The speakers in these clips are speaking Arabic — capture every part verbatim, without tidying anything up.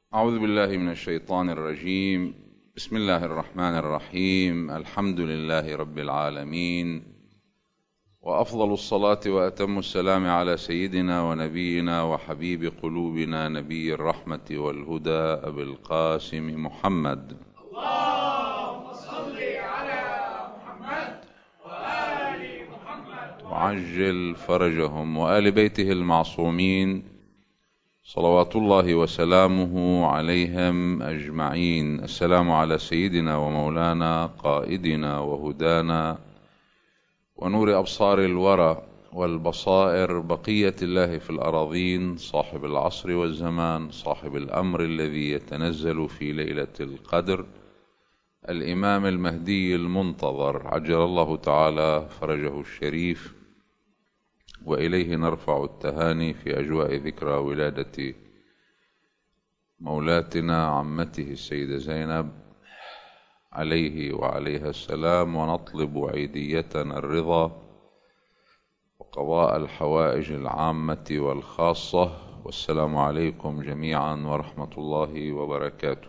أعوذ بالله من الشيطان الرجيم. بسم الله الرحمن الرحيم. الحمد لله رب العالمين، وأفضل الصلاة وأتم السلام على سيدنا ونبينا وحبيب قلوبنا نبي الرحمة والهدى أبي القاسم محمد. اللهم صل على محمد وآل محمد وعجل فرجهم وآل بيته المعصومين صلوات الله وسلامه عليهم أجمعين. السلام على سيدنا ومولانا قائدنا وهدانا ونور أبصار الورى والبصائر بقية الله في الأراضين، صاحب العصر والزمان، صاحب الأمر الذي يتنزل في ليلة القدر، الإمام المهدي المنتظر عجل الله تعالى فرجه الشريف، وإليه نرفع التهاني في أجواء ذكرى ولادة مولاتنا عمته السيدة زينب عليه وعليها السلام، ونطلب عيديتنا الرضا وقضاء الحوائج العامة والخاصة. والسلام عليكم جميعا ورحمة الله وبركاته.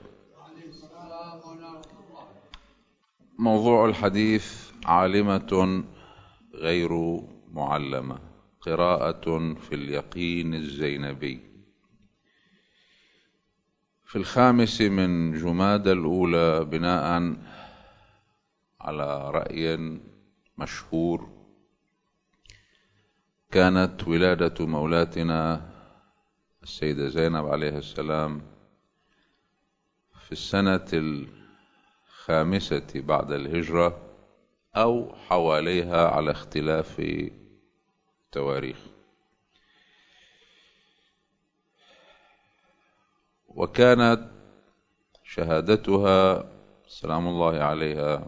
موضوع الحديث: عالمة غير معلمة، قراءة في اليقين الزينبي. في الخامس من جمادى الأولى، بناء على رأي مشهور، كانت ولادة مولاتنا السيدة زينب عليه السلام في السنة الخامسة بعد الهجرة أو حواليها على اختلاف تواريخ. وكانت شهادتها سلام الله عليها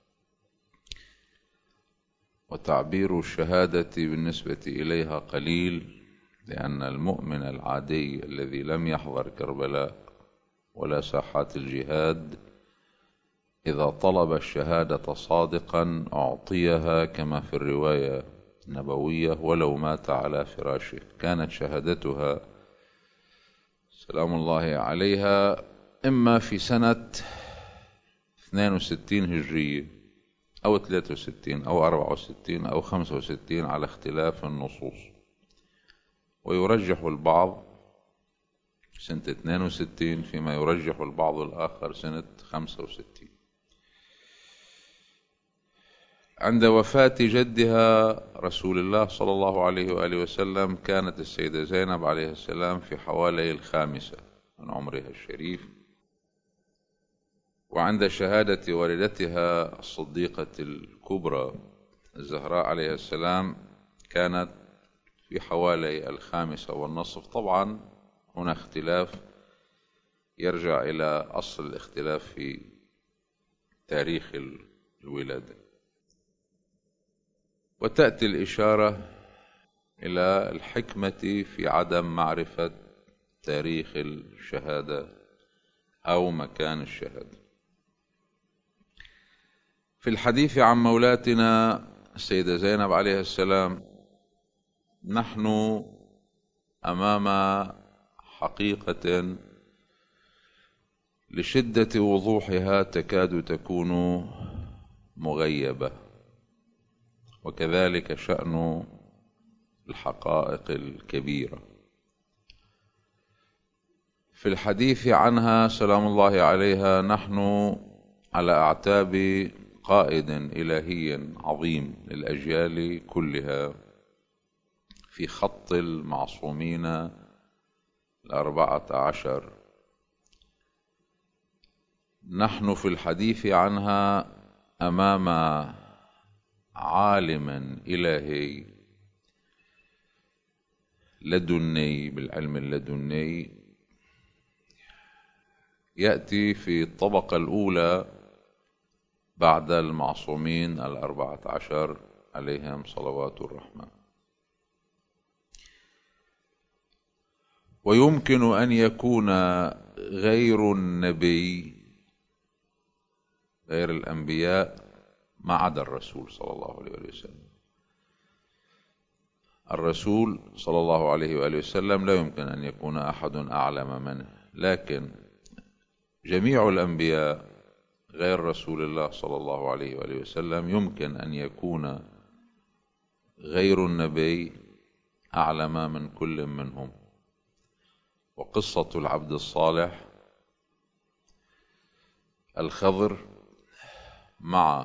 وتعبير الشهادة بالنسبة إليها قليل، لأن المؤمن العادي الذي لم يحضر كربلاء ولا ساحات الجهاد إذا طلب الشهادة صادقا أعطيها كما في الرواية النبوية ولو مات على فراشه. كانت شهادتها سلام الله عليها إما في سنة اثنين وستين هجرية أو ثلاثة وستين أو أربعة وستين أو خمسة وستين على اختلاف النصوص، ويرجح البعض سنة اثنين وستين فيما يرجح البعض الآخر سنة خمسة وستين. عند وفاة جدها رسول الله صلى الله عليه وآله وسلم كانت السيدة زينب عليه السلام في حوالي الخامسة من عمرها الشريف، وعند شهادة والدتها الصديقة الكبرى الزهراء عليه السلام كانت في حوالي الخامسة والنصف. طبعا هنا اختلاف يرجع إلى أصل الاختلاف في تاريخ الولادة. وتأتي الإشارة إلى الحكمة في عدم معرفة تاريخ الشهادة أو مكان الشهادة. في الحديث عن مولاتنا السيدة زينب عليه السلام نحن أمام حقيقة لشدة وضوحها تكاد تكون مغيبة، وكذلك شأن الحقائق الكبيرة. في الحديث عنها سلام الله عليها نحن على أعتاب قائد إلهي عظيم للأجيال كلها في خط المعصومين الأربعة عشر. نحن في الحديث عنها أمام عالم إلهي لدني بالعلم اللدني، يأتي في الطبقة الأولى بعد المعصومين الأربعة عشر عليهم صلوات الرحمن. ويمكن أن يكون غير النبي، غير الأنبياء ما عدا الرسول صلى الله عليه وسلم، الرسول صلى الله عليه وآله وسلم لا يمكن أن يكون أحد أعلم منه، لكن جميع الأنبياء غير رسول الله صلى الله عليه وآله وسلم يمكن أن يكون غير النبي أعلم من كل منهم. وقصة العبد الصالح الخضر مع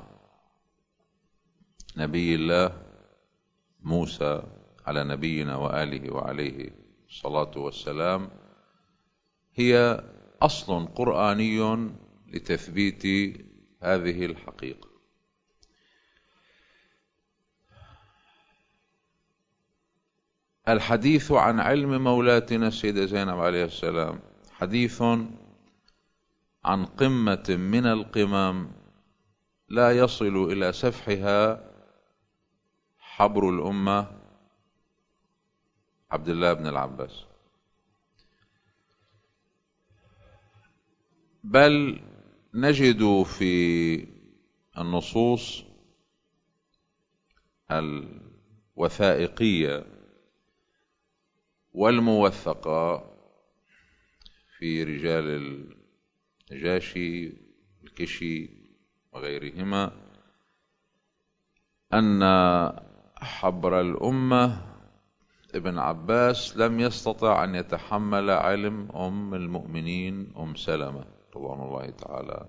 نبي الله موسى على نبينا وآله وعليه الصلاة والسلام هي أصل قرآني لتثبيت هذه الحقيقة. الحديث عن علم مولاتنا السيدة زينب عليه السلام حديث عن قمة من القمم لا يصل إلى سفحها حبر الأمة عبد الله بن العباس، بل نجد في النصوص الوثائقية والموثقة في رجال النجاشي الكشي وغيرهما أن حبر الأمة ابن عباس لم يستطع أن يتحمل علم أم المؤمنين أم سلمة رضوان الله تعالى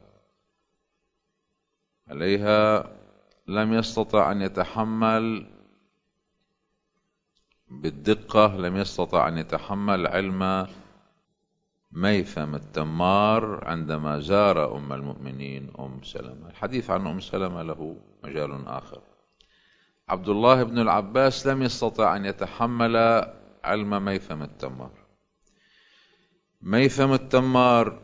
عليها، لم يستطع أن يتحمل بالدقة، لم يستطع أن يتحمل علم ميثم التمار عندما زار أم المؤمنين أم سلمة. الحديث عن أم سلمة له مجال آخر. عبد الله بن العباس لم يستطع أن يتحمل علم ميثم التمار. ميثم التمار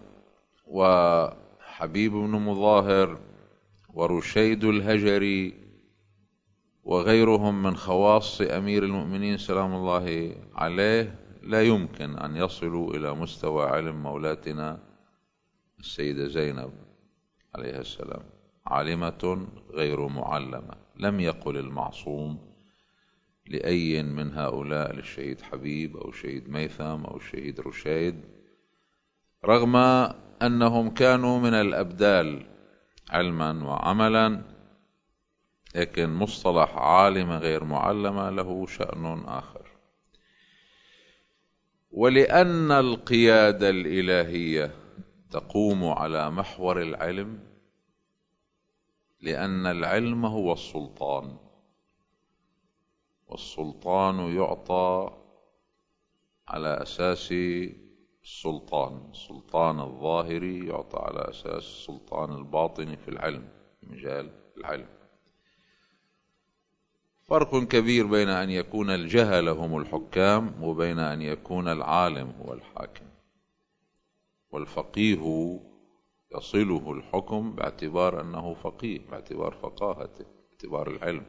وحبيب بن مظاهر ورشيد الهجري وغيرهم من خواص أمير المؤمنين سلام الله عليه لا يمكن أن يصلوا إلى مستوى علم مولاتنا السيدة زينب عليها السلام، عالمة غير معلمة. لم يقل المعصوم لأي من هؤلاء، للشهيد حبيب أو الشهيد ميثم أو الشهيد رشيد، رغم أنهم كانوا من الأبدال علما وعملا، لكن مصطلح عالم غير معلمة له شأن آخر. ولأن القيادة الإلهية تقوم على محور العلم، لأن العلم هو السلطان، والسلطان يعطى على أساس السلطان، السلطان الظاهري يعطى على أساس السلطان الباطني في العلم، في مجال العلم. فرق كبير بين أن يكون الجهل هم الحكام وبين أن يكون العالم هو الحاكم. والفقيه يصله الحكم باعتبار أنه فقيه، باعتبار فقاهته، باعتبار العلم.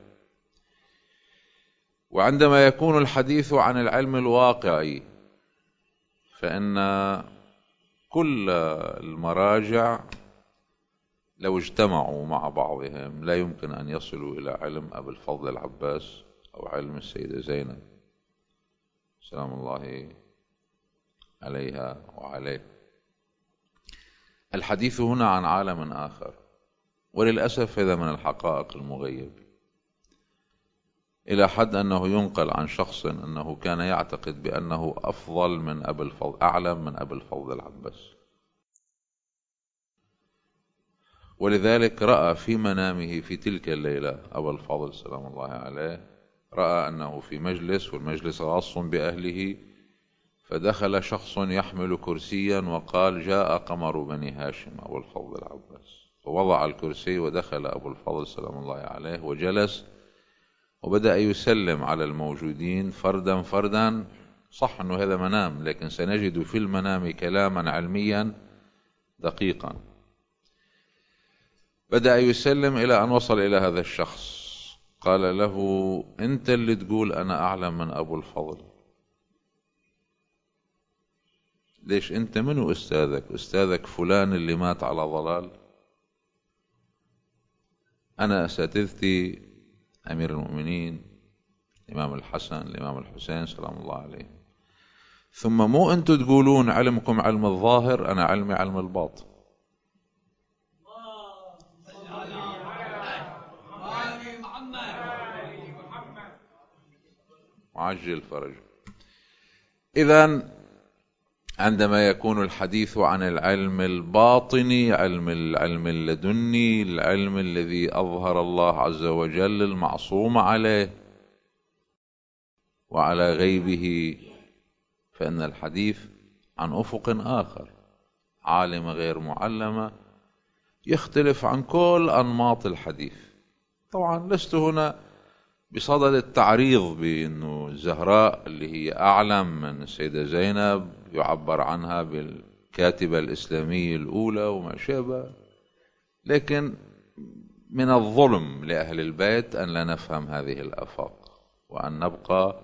وعندما يكون الحديث عن العلم الواقعي فإن كل المراجع لو اجتمعوا مع بعضهم لا يمكن أن يصلوا إلى علم أبي الفضل العباس أو علم السيدة زينب سلام الله عليها وعليه. الحديث هنا عن عالم آخر، وللأسف هذا من الحقائق المغيبة، إلى حد أنه ينقل عن شخص أنه كان يعتقد بأنه أفضل من أبي الفضل، أعلم من أبي الفضل العباس، ولذلك رأى في منامه في تلك الليلة أبا الفضل سلام الله عليه، رأى أنه في مجلس والمجلس خاص بأهله، فدخل شخص يحمل كرسيا وقال: جاء قمر بني هاشم أبو الفضل العباس. فوضع الكرسي ودخل أبو الفضل سلام الله عليه وجلس وبدأ يسلم على الموجودين فردا فردا. صح أنه هذا منام، لكن سنجد في المنام كلاما علميا دقيقا. بدأ يسلم إلى أن وصل إلى هذا الشخص، قال له: أنت اللي تقول أنا أعلم من أبو الفضل، ليش أنت منو أستاذك؟ أستاذك فلان اللي مات على ضلال؟ أنا أساتذتي أمير المؤمنين الإمام الحسن الإمام الحسين سلام الله عليه. ثم مو أنتم تقولون علمكم علم الظاهر، أنا علمي علم الباطن. وعجل فرج. إذن عندما يكون الحديث عن العلم الباطني، علم العلم اللدني، العلم الذي أظهر الله عز وجل المعصوم عليه وعلى غيبه، فإن الحديث عن أفق آخر، عالمة غير معلمة، يختلف عن كل أنماط الحديث. طبعا لست هنا بصدد التعريض بأنه الزهراء اللي هي أعلم من السيدة زينب يعبر عنها بالكاتبة الإسلامية الأولى وما شابه، لكن من الظلم لأهل البيت أن لا نفهم هذه الآفاق، وأن نبقى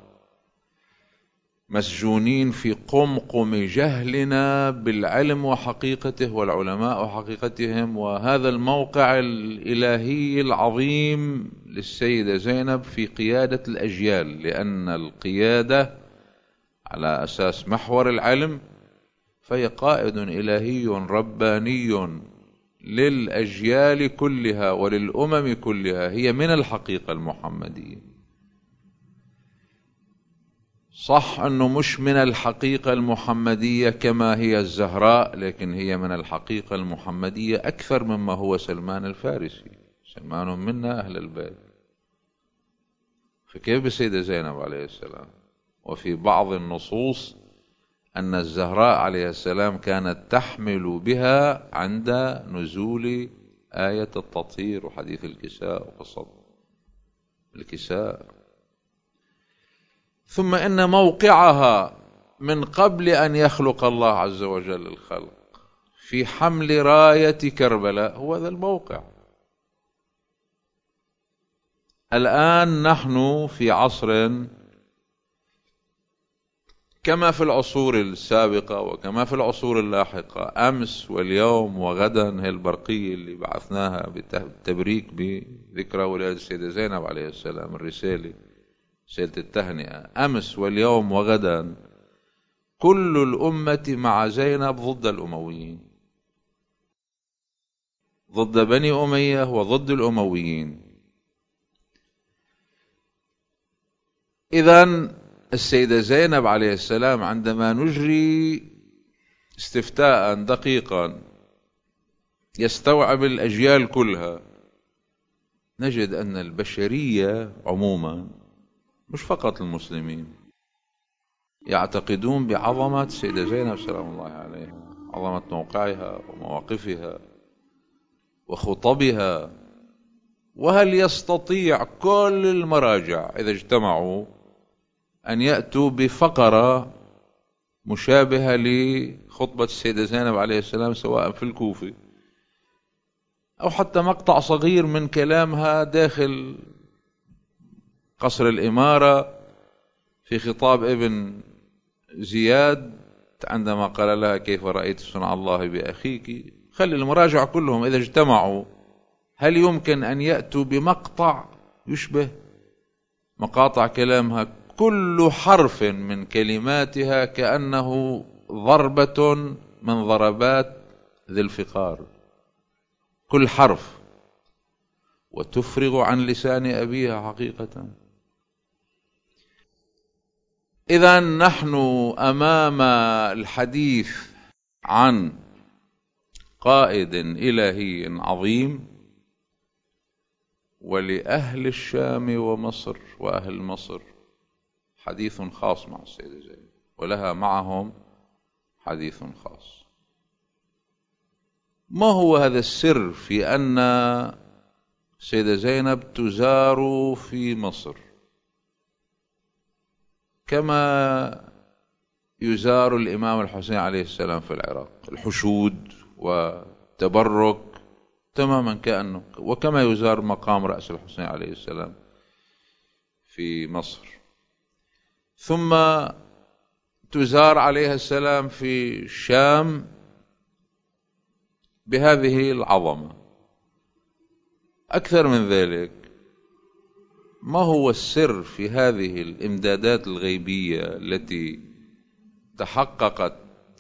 مسجونين في قمقم جهلنا بالعلم وحقيقته والعلماء وحقيقتهم، وهذا الموقع الإلهي العظيم للسيدة زينب في قيادة الأجيال، لأن القيادة على أساس محور العلم فهي قائد إلهي رباني للأجيال كلها وللأمم كلها، هي من الحقيقة المحمدية. صح أنه مش من الحقيقة المحمدية كما هي الزهراء، لكن هي من الحقيقة المحمدية أكثر مما هو سلمان الفارسي. سلمان منا أهل البيت، فكيف بالسيدة زينب عليه السلام؟ وفي بعض النصوص أن الزهراء عليه السلام كانت تحمل بها عند نزول آية التطهير وحديث الكساء وقصة الكساء. ثم إن موقعها من قبل أن يخلق الله عز وجل الخلق في حمل راية كربلاء هو ذا الموقع. الآن نحن في عصر كما في العصور السابقة وكما في العصور اللاحقة، أمس واليوم وغدا، هي البرقية اللي بعثناها بالتبريك بذكرى ولادة السيدة زينب عليه السلام، الرسالة رسالة التهنئة، أمس واليوم وغدا كل الأمة مع زينب ضد الأمويين، ضد بني أمية وضد الأمويين. إذن السيدة زينب عليه السلام عندما نجري استفتاء دقيقا يستوعب الأجيال كلها، نجد أن البشرية عموما مش فقط المسلمين يعتقدون بعظمة السيدة زينب سلام الله عليها، عظمة موقعها ومواقفها وخطبها. وهل يستطيع كل المراجع إذا اجتمعوا أن يأتوا بفقرة مشابهة لخطبة السيدة زينب عليه السلام سواء في الكوفة أو حتى مقطع صغير من كلامها داخل قصر الإمارة في خطاب ابن زياد عندما قال لها كيف رأيت صنع الله بأخيك؟ خلي المراجع كلهم إذا اجتمعوا هل يمكن أن يأتوا بمقطع يشبه مقاطع كلامها؟ كل حرف من كلماتها كأنه ضربة من ضربات ذي الفقار، كل حرف، وتفرغ عن لسان أبيها حقيقة. إذن نحن أمام الحديث عن قائد إلهي عظيم، ولأهل الشام ومصر وأهل مصر حديث خاص مع السيدة زينب، ولها معهم حديث خاص. ما هو هذا السر في أن السيدة زينب تزار في مصر كما يزار الإمام الحسين عليه السلام في العراق؟ الحشود وتبرك تماما كأنه، وكما يزار مقام رأس الحسين عليه السلام في مصر. ثم تزار عليه السلام في الشام بهذه العظمة. أكثر من ذلك، ما هو السر في هذه الإمدادات الغيبية التي تحققت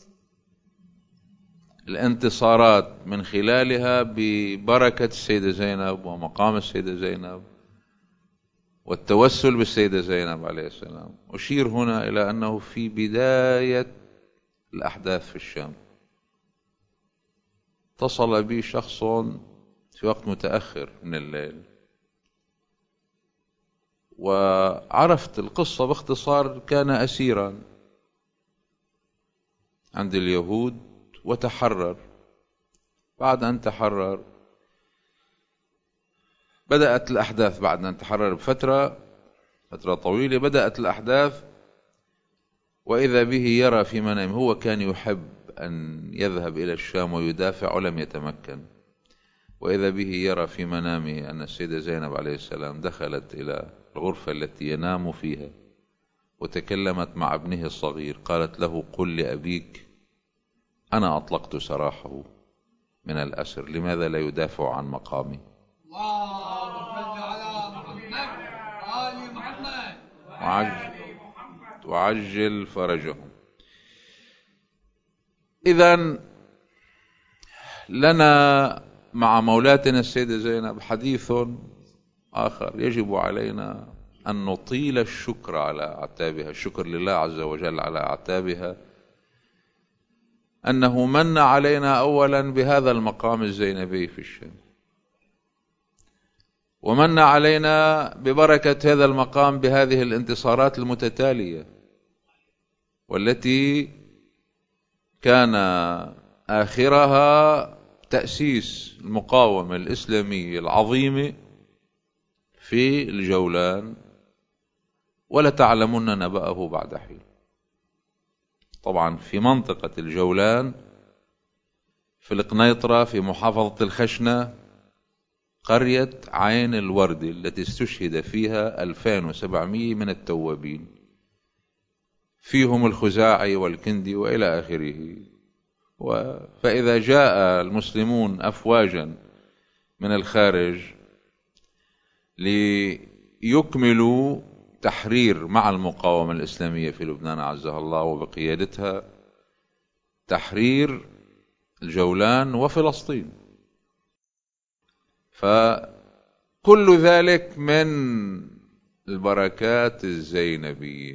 الانتصارات من خلالها ببركة السيدة زينب ومقام السيدة زينب والتوسل بالسيدة زينب عليه السلام؟ أشير هنا إلى أنه في بداية الأحداث في الشام اتصل بي شخص في وقت متأخر من الليل، وعرفت القصة باختصار. كان أسيرا عند اليهود وتحرر. بعد أن تحرر بدأت الأحداث، بعد أن تحرر بفترة فترة طويلة بدأت الأحداث، وإذا به يرى في منامه، هو كان يحب أن يذهب إلى الشام ويدافع ولم يتمكن، وإذا به يرى في منامه أن السيدة زينب عليه السلام دخلت إلى الغرفة التي ينام فيها وتكلمت مع ابنه الصغير، قالت له: قل لأبيك أنا أطلقت سراحه من الأسر، لماذا لا يدافع عن مقامي؟ وعجل, وعجل فرجهم. إذن لنا مع مولاتنا السيدة زينب حديث آخر يجب علينا أن نطيل الشكر على أعتابها، الشكر لله عز وجل على أعتابها، أنه من علينا أولا بهذا المقام الزينبي في الشام، ومن علينا ببركة هذا المقام بهذه الانتصارات المتتالية، والتي كان آخرها تأسيس المقاومة الإسلامية العظيمة في الجولان، ولا تعلمون نبأه بعد حين. طبعا في منطقة الجولان في القنيطرة في محافظة الخشنة قرية عين الوردي التي استشهد فيها ألفين وسبعمائة من التوابين، فيهم الخزاعي والكندي وإلى آخره. فإذا جاء المسلمون أفواجا من الخارج ليكملوا تحرير مع المقاومة الإسلامية في لبنان عزها الله وبقيادتها تحرير الجولان وفلسطين، فكل ذلك من البركات الزينبية.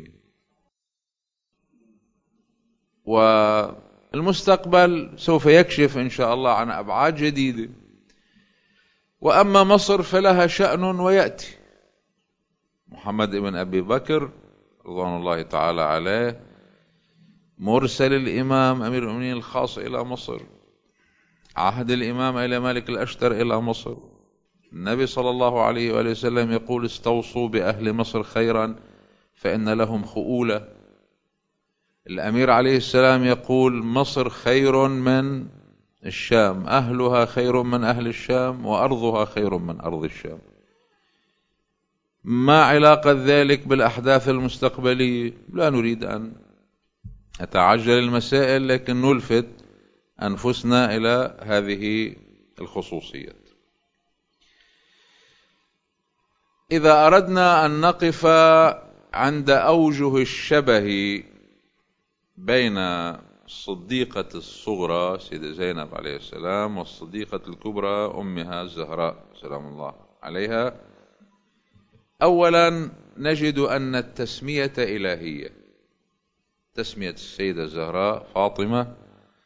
والمستقبل سوف يكشف إن شاء الله عن أبعاد جديدة. وأما مصر فلها شأن ويأتي. محمد بن أبي بكر رضوان الله تعالى عليه مرسل الإمام أمير المؤمنين الخاص إلى مصر، عهد الإمام إلى مالك الأشتر إلى مصر. النبي صلى الله عليه وآله وسلم يقول: استوصوا بأهل مصر خيرا فإن لهم خؤولة. الأمير عليه السلام يقول: مصر خير من الشام، أهلها خير من أهل الشام، وأرضها خير من أرض الشام. ما علاقة ذلك بالأحداث المستقبلية؟ لا نريد أن أتعجل المسائل، لكن نلفت أنفسنا إلى هذه الخصوصيات. إذا أردنا أن نقف عند أوجه الشبه بين الصديقة الصغرى سيدة زينب عليه السلام والصديقة الكبرى أمها الزهراء سلام الله عليها، أولا نجد أن التسمية إلهية. تسمية السيدة الزهراء فاطمة،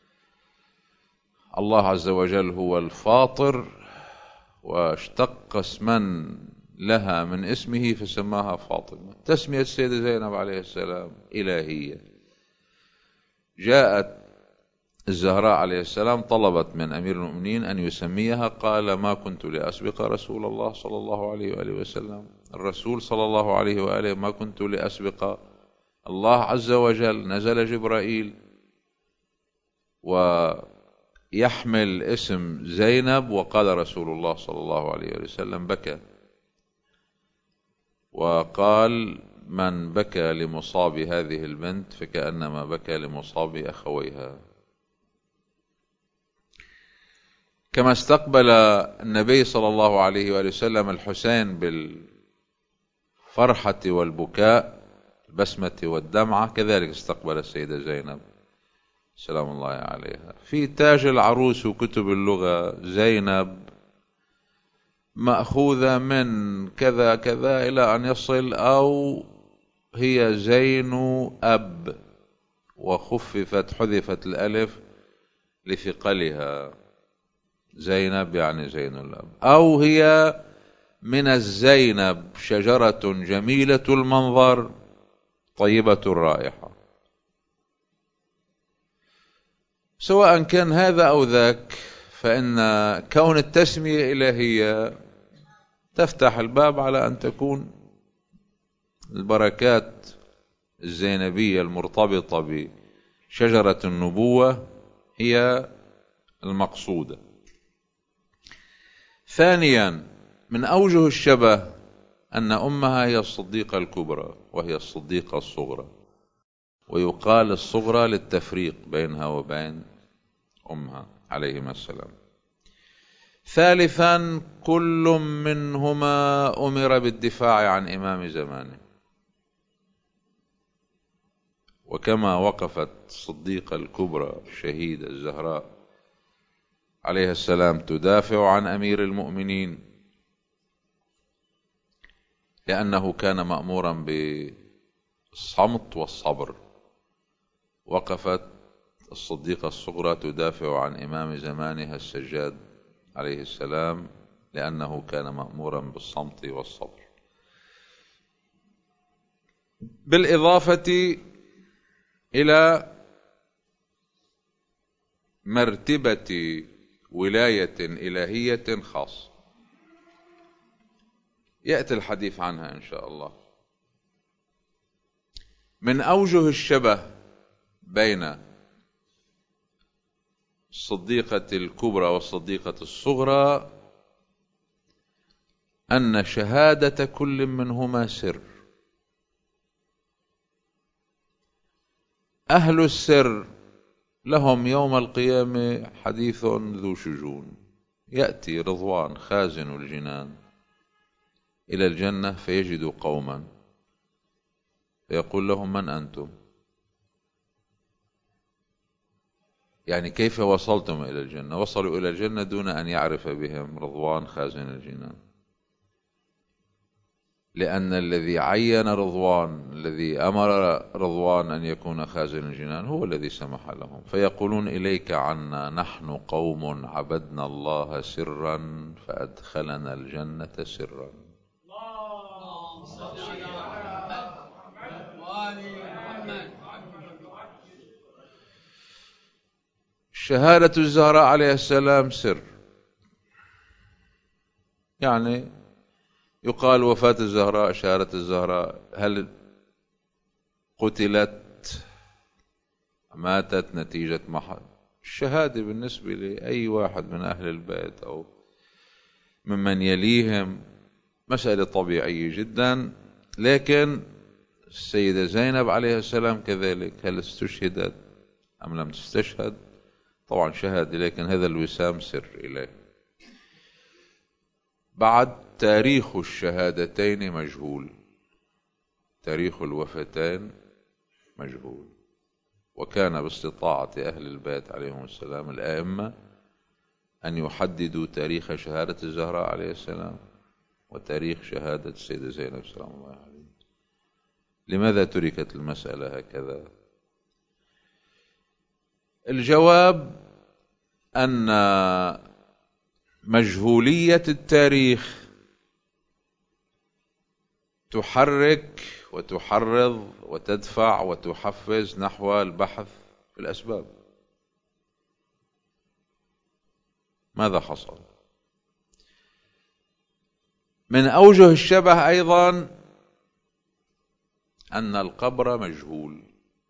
الله عز وجل هو الفاطر واشتق اسما لها من اسمه فسماها فاطمة. تسمية السيدة زينب عليه السلام إلهية. جاءت الزهراء عليه السلام طلبت من أمير المؤمنين أن يسميها، قال: ما كنت لأسبق رسول الله صلى الله عليه وآله وسلم. الرسول صلى الله عليه وآله ما كنت لأسبق الله عز وجل. نزل جبرائيل ويحمل اسم زينب، وقال رسول الله صلى الله عليه وآله وسلم: بكى، وقال: من بكى لمصاب هذه البنت فكأنما بكى لمصاب أخويها. كما استقبل النبي صلى الله عليه وآله وسلم الحسين الفرحة والبكاء، البسمة والدمعة، كذلك استقبل السيدة زينب سلام الله عليها. في تاج العروس وكتب اللغة زينب مأخوذة من كذا كذا إلى أن يصل أو هي زين أب، وخففت حذفت الألف لثقلها، زينب يعني زين الأب، أو هي من الزينب شجرة جميلة المنظر طيبة الرائحة. سواء كان هذا أو ذاك، فإن كون التسمية إلهية تفتح الباب على أن تكون البركات الزينبية المرتبطة بشجرة النبوة هي المقصودة. ثانيا، من أوجه الشبه أن أمها هي الصديقة الكبرى وهي الصديقة الصغرى، ويقال الصغرى للتفريق بينها وبين أمها عليهما السلام. ثالثا، كل منهما أمر بالدفاع عن إمام زمانه، وكما وقفت الصديقة الكبرى الشهيدة الزهراء عليها السلام تدافع عن أمير المؤمنين لأنه كان مأمورا بالصمت والصبر، وقفت الصديقة الصغرى تدافع عن إمام زمانها السجاد عليه السلام لأنه كان مأمورا بالصمت والصبر. بالإضافة إلى مرتبة ولاية إلهية خاصة يأتي الحديث عنها إن شاء الله. من أوجه الشبه بين الصديقة الكبرى والصديقة الصغرى أن شهادة كل منهما سر. أهل السر لهم يوم القيامة حديث ذو شجون. يأتي رضوان خازن الجنان إلى الجنة فيجد قوما فيقول لهم: من أنتم؟ يعني كيف وصلتم إلى الجنة؟ وصلوا إلى الجنة دون أن يعرف بهم رضوان خازن الجنان، لأن الذي عين رضوان، الذي أمر رضوان أن يكون خازن الجنان هو الذي سمح لهم. فيقولون: إليك عنا، نحن قوم عبدنا الله سرا فأدخلنا الجنة سرا. اللهم صل على محمد وآل محمد. شهادة الزهراء عليه السلام سر، يعني يقال وفاة الزهراء، شهادة الزهراء، هل قتلت ماتت نتيجة محض؟ الشهادة بالنسبة لأي واحد من أهل البيت أو ممن يليهم مسألة طبيعية جدا. لكن السيدة زينب عليه السلام كذلك، هل استشهدت أم لم تستشهد؟ طبعا شهادة، لكن هذا الوسام سر إليه. بعد تاريخ الشهادتين مجهول، تاريخ الوفتين مجهول، وكان باستطاعة أهل البيت عليهم السلام الآئمة أن يحددوا تاريخ شهادة الزهراء عليه السلام وتاريخ شهادة السيدة زينب سلام الله عليها. لماذا تركت المسألة هكذا؟ الجواب أن مجهولية التاريخ تحرك وتحرض وتدفع وتحفز نحو البحث في الأسباب. ماذا حصل؟ من أوجه الشبه أيضا أن القبر مجهول.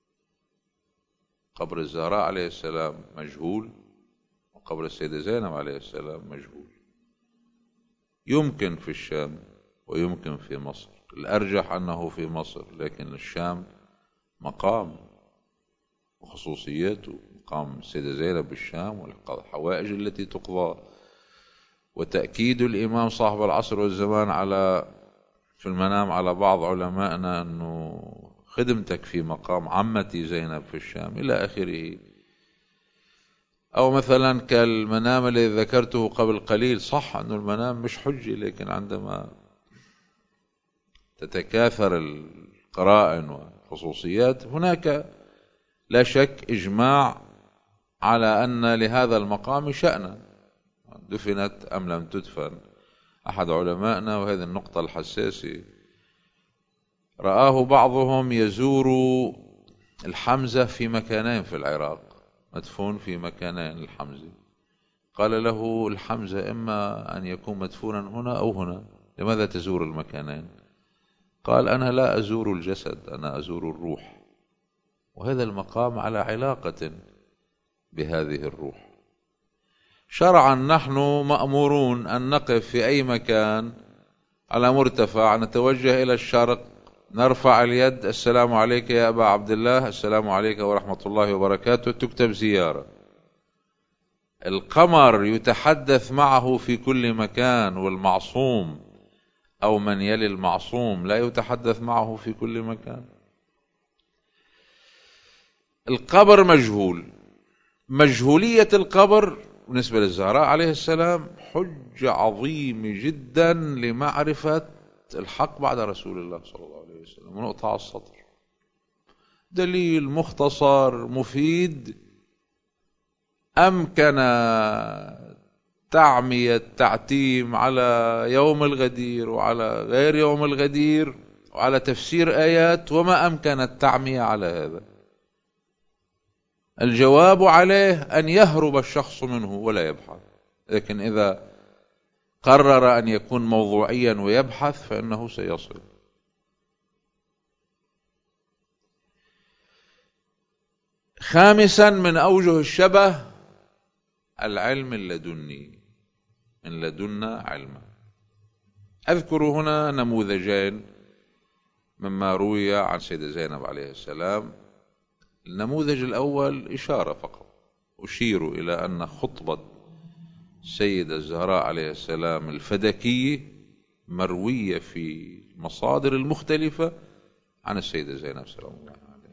قبر الزهراء عليه السلام مجهول، وقبر السيدة زينب عليه السلام مجهول. يمكن في الشام ويمكن في مصر، الأرجح أنه في مصر، لكن الشام مقام وخصوصياته، مقام السيدة زينب بالشام والحوائج التي تقضى، وتأكيد الإمام صاحب العصر والزمان على في المنام على بعض علمائنا أنه خدمتك في مقام عمتي زينب في الشام إلى آخره. أو مثلا كالمنام الذي ذكرته قبل قليل، صح أنه المنام مش حجة، لكن عندما تتكاثر القرائن والخصوصيات هناك لا شك إجماع على أن لهذا المقام شأنا، دفنت أم لم تدفن. أحد علمائنا، وهذه النقطة الحساسة، رآه بعضهم يزور الحمزة في مكانين في العراق، مدفون في مكانين الحمزة. قال له الحمزة إما أن يكون مدفونا هنا أو هنا، لماذا تزور المكانين؟ قال أنا لا أزور الجسد، أنا أزور الروح، وهذا المقام على علاقة بهذه الروح. شرعا نحن مأمورون أن نقف في أي مكان على مرتفع، نتوجه إلى الشرق، نرفع اليد، السلام عليك يا أبا عبد الله، السلام عليك ورحمة الله وبركاته، تكتب زيارة. القمر يتحدث معه في كل مكان، والمعصوم أو من يلي المعصوم لا يتحدث معه في كل مكان. القبر مجهول، مجهولية القبر بالنسبة للزهراء عليه السلام حجة عظيمة جدا لمعرفة الحق بعد رسول الله صلى الله عليه وسلم، ونقطة على السطر. دليل مختصر مفيد أمكن تعمية تعتيم على يوم الغدير وعلى غير يوم الغدير وعلى تفسير آيات، وما أمكن التعمية على هذا. الجواب عليه أن يهرب الشخص منه ولا يبحث، لكن إذا قرر أن يكون موضوعيا ويبحث فإنه سيصل. خامسا من أوجه الشبه العلم اللدني، من لدنا علما. أذكر هنا نموذجين مما روي عن سيدة زينب عليه السلام. النموذج الأول إشارة فقط، أشير إلى أن خطبة السيدة الزهراء عليه السلام الفدكية مروية في المصادر المختلفة عن السيدة زينب سلام الله عليه.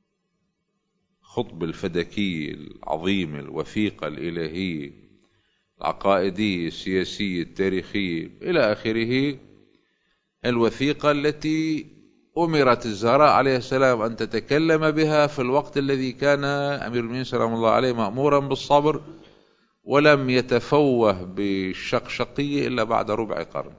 خطبة الفدكية العظيمة الوثيقة الإلهية العقائدية السياسية التاريخية إلى آخره، الوثيقة التي أمرت الزهراء عليه السلام أن تتكلم بها في الوقت الذي كان أمير المؤمنين سلام الله عليه مأمورا بالصبر، ولم يتفوه بالشقشقية إلا بعد ربع قرن.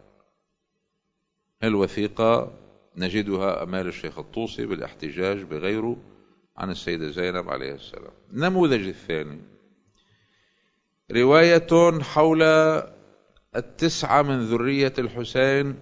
الوثيقة نجدها أمال الشيخ الطوسي بالاحتجاج بغيره عن السيدة زينب عليه السلام. النموذج الثاني رواية حول التسعة من ذرية الحسين،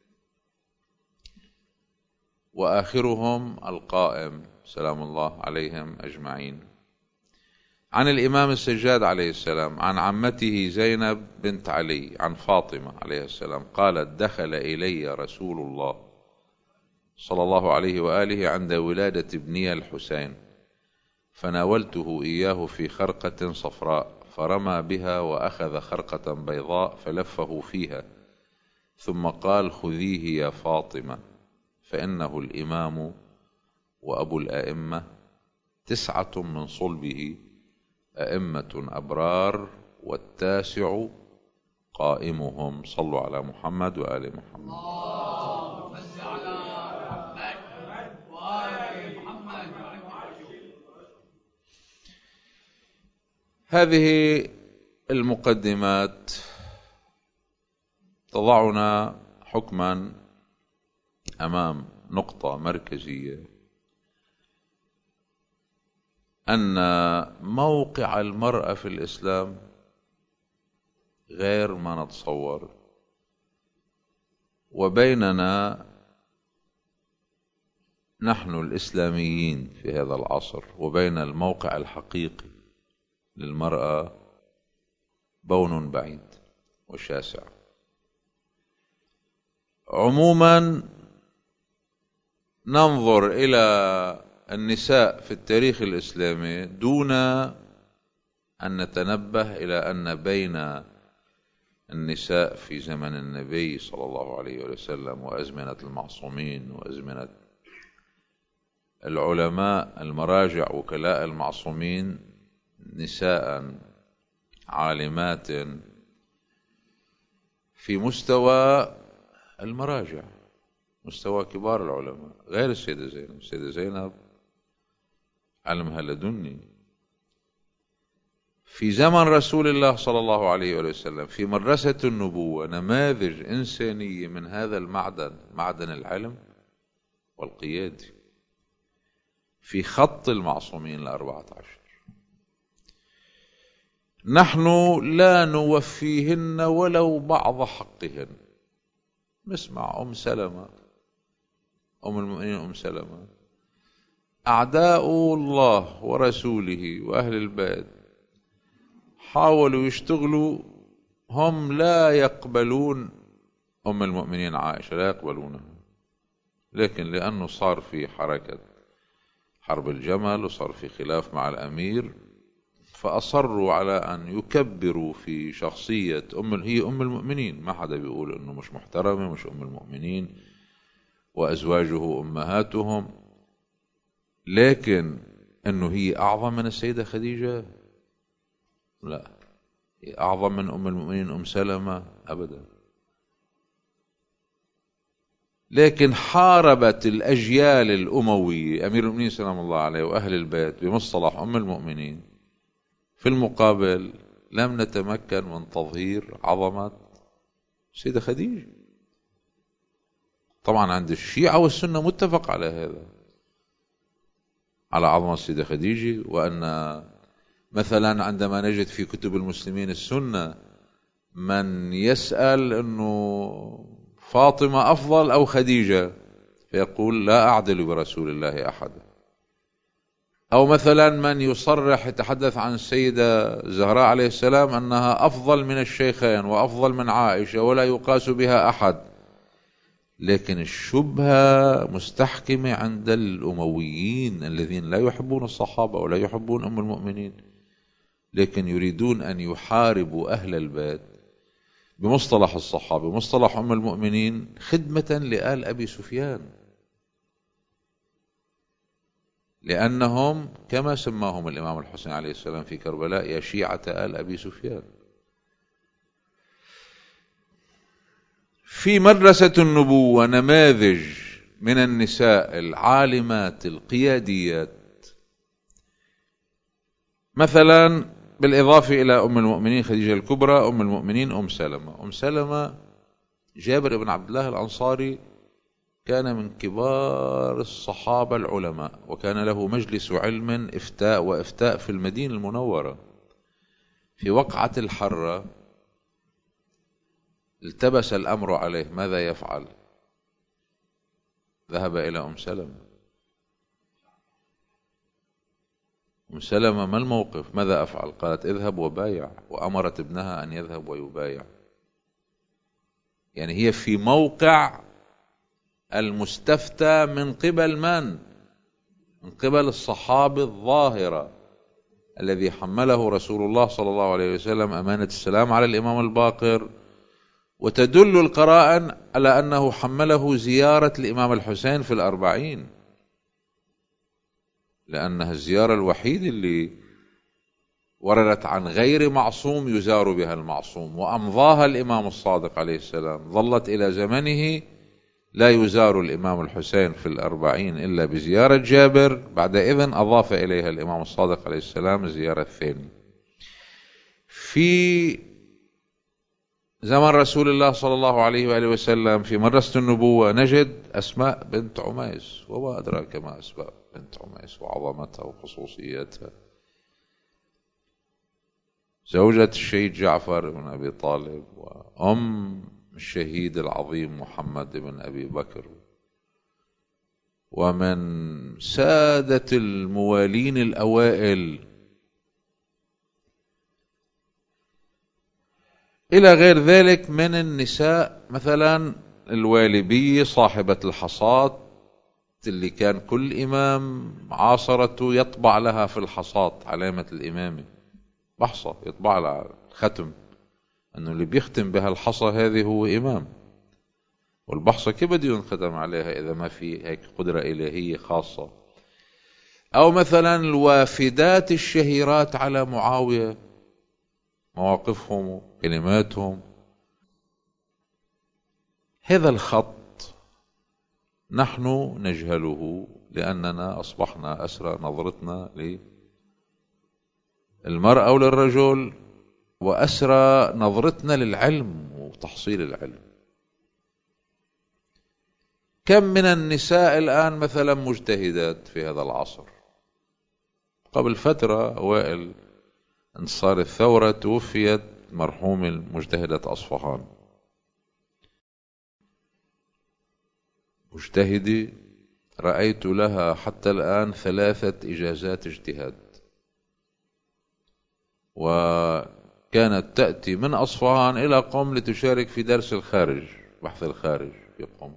وآخرهم القائم سلام الله عليهم أجمعين، عن الإمام السجاد عليه السلام عن عمته زينب بنت علي عن فاطمة عليه السلام قالت: دخل إلي رسول الله صلى الله عليه وآله عند ولادة ابني الحسين، فناولته إياه في خرقة صفراء، فرمى بها وأخذ خرقة بيضاء فلفه فيها، ثم قال: خذيه يا فاطمة، فإنه الإمام وأبو الأئمة، تسعة من صلبه، أئمة أبرار، والتاسع قائمهم. صلوا على محمد وآل محمد. اللهم صل على محمد وآل محمد. هذه المقدمات تضعنا حكما أمام نقطة مركزية، أن موقع المرأة في الإسلام غير ما نتصور، وبيننا نحن الإسلاميين في هذا العصر وبين الموقع الحقيقي للمرأة بون بعيد وشاسع. عموما ننظر إلى النساء في التاريخ الإسلامي دون أن نتنبه إلى أن بين النساء في زمن النبي صلى الله عليه وسلم وأزمنة المعصومين وأزمنة العلماء المراجع وكلاء المعصومين نساء عالمات في مستوى المراجع، مستوى كبار العلماء، غير السيدة زينب. السيدة زينب علمها لدني. في زمن رسول الله صلى الله عليه وسلم في مدرسة النبوة نماذج إنسانية من هذا المعدن، معدن العلم والقيادة، في خط المعصومين الأربعة عشر. نحن لا نوفيهن ولو بعض حقهن. نسمع أم سلمة، أم المؤمنين أم سلمة، أعداء الله ورسوله وأهل البيت حاولوا يشتغلوا، هم لا يقبلون أم المؤمنين عائشة، لا يقبلونها، لكن لأنه صار في حركة حرب الجمل وصار في خلاف مع الأمير، فأصروا على أن يكبروا في شخصية أم، هي أم المؤمنين، ما حدا بيقول أنه مش محترمة، مش أم المؤمنين وأزواجه أمهاتهم، لكن أنه هي أعظم من السيدة خديجة؟ لا. هي أعظم من أم المؤمنين أم سلمة؟ أبدا. لكن حاربت الأجيال الأموية أمير المؤمنين سلام الله عليه وأهل البيت بمصطلح أم المؤمنين. في المقابل لم نتمكن من تظهير عظمة السيدة خديجة. طبعا عند الشيعة والسنة متفق على هذا، على عظمة السيدة خديجة، وأن مثلا عندما نجد في كتب المسلمين السنة من يسأل أنه فاطمة أفضل أو خديجة، فيقول لا أعدل برسول الله أحدا. أو مثلا من يصرح يتحدث عن السيدة زهراء عليه السلام أنها أفضل من الشيخين وأفضل من عائشة ولا يقاس بها أحد، لكن الشبهة مستحكمة عند الأمويين الذين لا يحبون الصحابة ولا يحبون أم المؤمنين، لكن يريدون أن يحاربوا أهل البيت بمصطلح الصحابة، بمصطلح أم المؤمنين، خدمة لآل أبي سفيان، لأنهم كما سماهم الإمام الحسين عليه السلام في كربلاء يا شيعة آل أبي سفيان. في مدرسة النبوة نماذج من النساء العالمات القياديات، مثلا بالإضافة إلى أم المؤمنين خديجة الكبرى، أم المؤمنين أم سلمة. أم سلمة جابر بن عبد الله الأنصاري كان من كبار الصحابة العلماء، وكان له مجلس علم إفتاء وإفتاء في المدينة المنورة. في وقعة الحرة التبس الأمر عليه، ماذا يفعل؟ ذهب إلى أم سلمة. أم سلمة ما الموقف؟ ماذا أفعل؟ قالت اذهب وبايع، وأمرت ابنها أن يذهب ويبايع. يعني هي في موقع المستفتى من قبل من؟ من قبل الصحابة الظاهرة الذي حمله رسول الله صلى الله عليه وسلم أمانة السلام على الإمام الباقر، وتدل القرائن على أنه حمله زيارة الإمام الحسين في الأربعين، لأنها الزيارة الوحيدة اللي وردت عن غير معصوم يزار بها المعصوم، وأمضاها الإمام الصادق عليه السلام، ظلت إلى زمنه لا يزار الإمام الحسين في الأربعين إلا بزيارة جابر، بعد إذن أضاف إليها الإمام الصادق عليه السلام الزيارة الثانية. في زمن رسول الله صلى الله عليه وآله وسلم في مدرسة النبوة نجد أسماء بنت عميس، وما أدراك ما أسماء بنت عميس وعظمتها وخصوصيتها، زوجة الشهيد جعفر بن أبي طالب، وأم الشهيد العظيم محمد بن أبي بكر، ومن سادة الموالين الأوائل، إلى غير ذلك من النساء، مثلا الوالبية صاحبة الحصاة اللي كان كل إمام عاصرته يطبع لها في الحصاة علامة الإمامة، بحصة يطبع لها ختم أنه اللي بيختم بها الحصى هذه هو إمام، والبحصة كيف بده ينختم عليها إذا ما في هيك قدرة إلهية خاصة؟ أو مثلا الوافدات الشهيرات على معاوية، مواقفهم وكلماتهم. هذا الخط نحن نجهله لأننا أصبحنا أسرى نظرتنا للمرأة وللرجل، وأسرى نظرتنا للعلم وتحصيل العلم. كم من النساء الآن مثلا مجتهدات في هذا العصر؟ قبل فترة أوائل انتصار الثورة توفيت مرحوم المجتهدة أصفهان، مجتهدة رأيت لها حتى الآن ثلاثة إجازات اجتهاد، وكانت تأتي من أصفهان إلى قم لتشارك في درس الخارج، بحث الخارج في قم،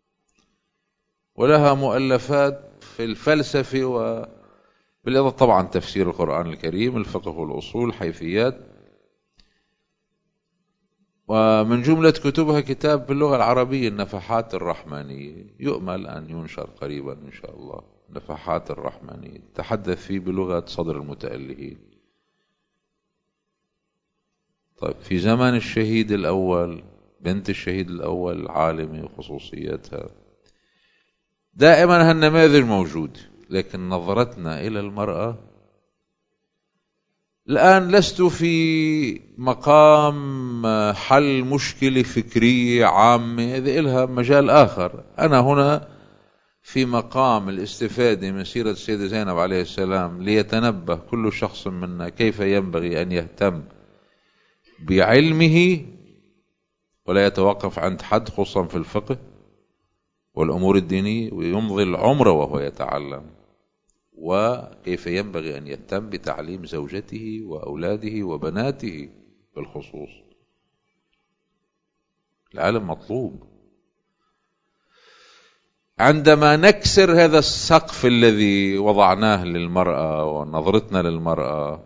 ولها مؤلفات في الفلسفة وبالإضافة طبعا تفسير القرآن الكريم، الفقه والأصول، حيثيات. ومن جملة كتبها كتاب باللغة العربية النفحات الرحمانية، يؤمل أن ينشر قريبا إن شاء الله. نفحات الرحمانية تحدث فيه بلغة صدر المتألهين. طيب في زمن الشهيد الأول، بنت الشهيد الأول عالمة وخصوصياتها، دائما هالنماذج موجود. لكن نظرتنا إلى المرأة الآن، لست في مقام حل مشكلة فكرية عامة، هذه إلها مجال آخر. أنا هنا في مقام الاستفادة من سيرة السيدة زينب عليه السلام، ليتنبه كل شخص منا كيف ينبغي أن يهتم بعلمه ولا يتوقف عند حد، خصوصا في الفقه والأمور الدينية، ويمضي العمر وهو يتعلم، وكيف ينبغي أن يهتم بتعليم زوجته وأولاده وبناته بالخصوص. العلم مطلوب. عندما نكسر هذا السقف الذي وضعناه للمرأة ونظرتنا للمرأة،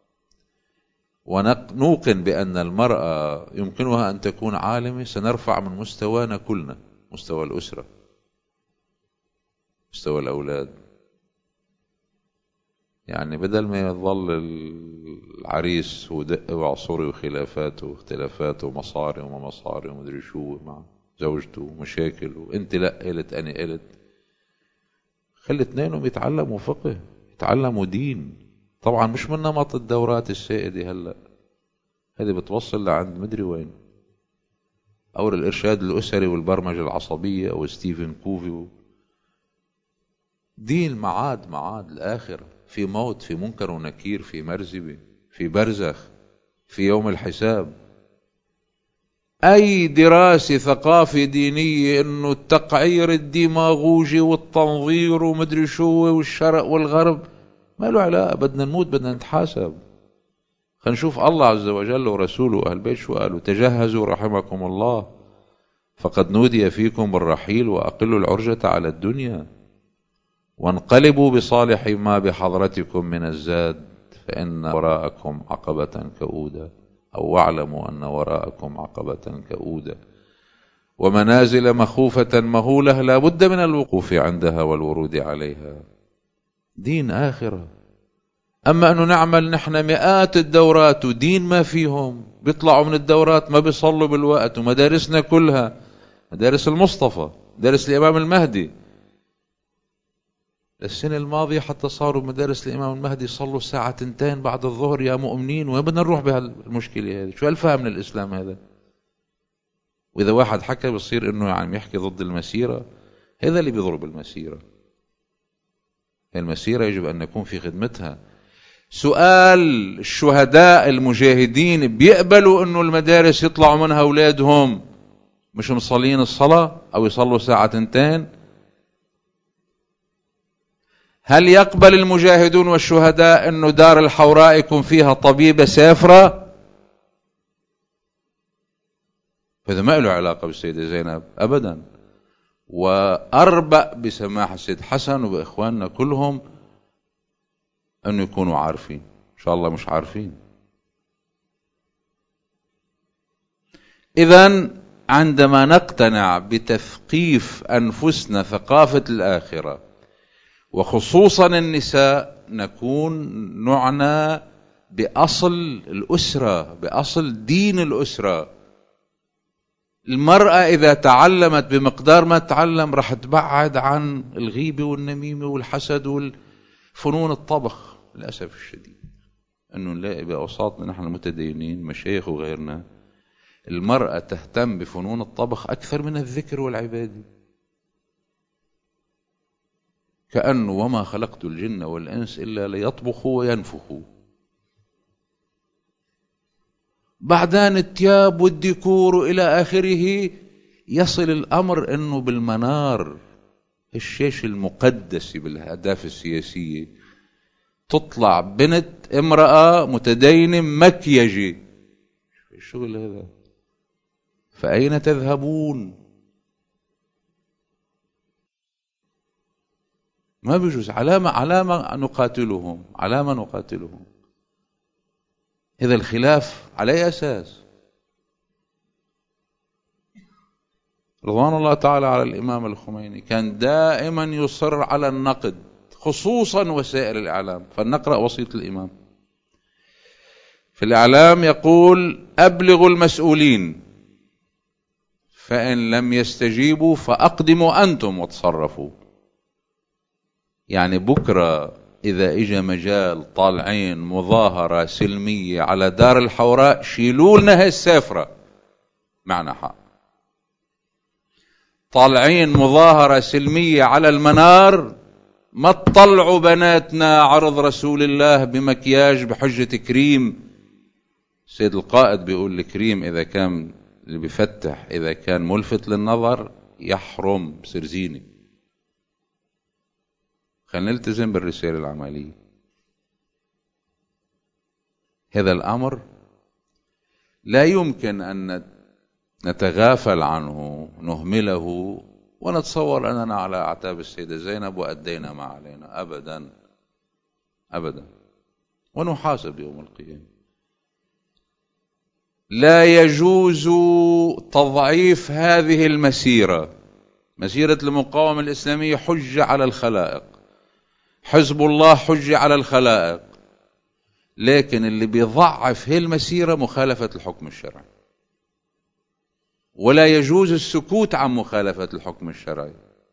ونوقن بأن المرأة يمكنها أن تكون عالمة، سنرفع من مستوانا كلنا، مستوى الأسرة، مستوى الأولاد. يعني بدل ما يظل العريس هو دق وعصوري وخلافاته واختلافاته ومصاري وما مصاري ومدري شو مع زوجته ومشاكل، وانت لا قلت انا قلت، خلي اثنينهم يتعلموا فقه، يتعلموا دين. طبعا مش من نمط الدورات السائدة هلا، هذه بتوصل لعند مدري وين، او الارشاد الاسري والبرمجة العصبية او ستيفن كوفي. دين معاد، معاد الآخرة، في موت، في منكر ونكير، في مرزبة، في برزخ، في يوم الحساب. أي دراسة ثقافة دينية إنه التقعير الديماغوجي والتنظير ومدري شو والشرق والغرب ما له علاقة. بدنا نموت، بدنا نتحاسب. خلينا نشوف الله عز وجل ورسوله أهل البيت شو قالوا: تجهزوا رحمكم الله فقد نودي فيكم بالرحيل وأقلوا العرجة على الدنيا وانقلبوا بصالح ما بحضرتكم من الزاد فإن وراءكم عقبة كؤودة، أو واعلموا أن وراءكم عقبة كؤودة ومنازل مخوفة مهولة لا بد من الوقوف عندها والورود عليها. دين آخرة. أما أنه نعمل نحن مئات الدورات ودين ما فيهم، بيطلعوا من الدورات ما بيصلوا بالوقت، ومدارسنا كلها مدارس المصطفى، مدارس الإمام المهدي. السنة الماضية حتى صاروا مدارس الإمام المهدي صلوا الساعة تنتين بعد الظهر يا مؤمنين. وين بدنا نروح بهالمشكلة هذه؟ شو هالفهم من الإسلام هذا؟ وإذا واحد حكى بصير إنه يعني يحكي ضد المسيرة. هذا اللي بيضرب المسيرة. المسيرة يجب أن نكون في خدمتها. سؤال: الشهداء المجاهدين بيقبلوا إنه المدارس يطلعوا منها أولادهم مش مصلين الصلاة أو يصلوا ساعة تنتين؟ هل يقبل المجاهدون والشهداء أنه دار الحوراء يكون فيها طبيبة سافرة؟ هذا ما له علاقة بالسيدة زينب أبدا. وأربأ بسماح السيد حسن وبإخواننا كلهم أن يكونوا عارفين. إن شاء الله مش عارفين. إذن عندما نقتنع بتثقيف أنفسنا ثقافة الآخرة وخصوصا النساء، نكون نعنى بأصل الأسرة، بأصل دين الأسرة. المرأة إذا تعلمت بمقدار ما تتعلم راح تبعد عن الغيبة والنميمة والحسد والفنون الطبخ. للأسف الشديد أنه نلاقي بأوساطنا نحن المتدينين مشايخ وغيرنا المرأة تهتم بفنون الطبخ أكثر من الذكر والعبادة، كأنه وما خلقت الجن والإنس إلا ليطبخوا وينفخوا. بعدين التياب والديكور إلى آخره، يصل الأمر أنه بالمنار الشاشة المقدسة بالأهداف السياسية تطلع بنت امرأة متدينة مكيجة. شو الشغل هذا؟ فأين تذهبون؟ ما بيجوز. علامة علامة نقاتلهم، علامة نقاتلهم. إذا الخلاف على أي أساس؟ رضوان الله تعالى على الإمام الخميني كان دائما يصر على النقد، خصوصا وسائل الإعلام. فلنقرأ وصية الإمام في الإعلام، يقول: أبلغوا المسؤولين، فإن لم يستجيبوا فأقدموا أنتم وتصرفوا. يعني بكرة إذا إجا مجال طالعين مظاهرة سلمية على دار الحوراء، شيلوا لنا هاي السافرة، معنا حق. طالعين مظاهرة سلمية على المنار، ما تطلعوا بناتنا عرض رسول الله بمكياج بحجة كريم. سيد القائد بيقول الكريم إذا كان اللي بيفتح إذا كان ملفت للنظر يحرم، بصير زينة. خلينا نلتزم بالرسالة العملية. هذا الأمر لا يمكن أن نتغافل عنه، نهمله ونتصور أننا على أعتاب السيدة زينب وأدينا ما علينا. أبدا أبدا. ونحاسب يوم القيامة. لا يجوز تضعيف هذه المسيرة، مسيرة المقاومة الإسلامية حجة على الخلائق، حزب الله حجة على الخلائق، لكن اللي بيضعف هي المسيرة مخالفة الحكم الشرعي، ولا يجوز السكوت عن مخالفة الحكم الشرعي.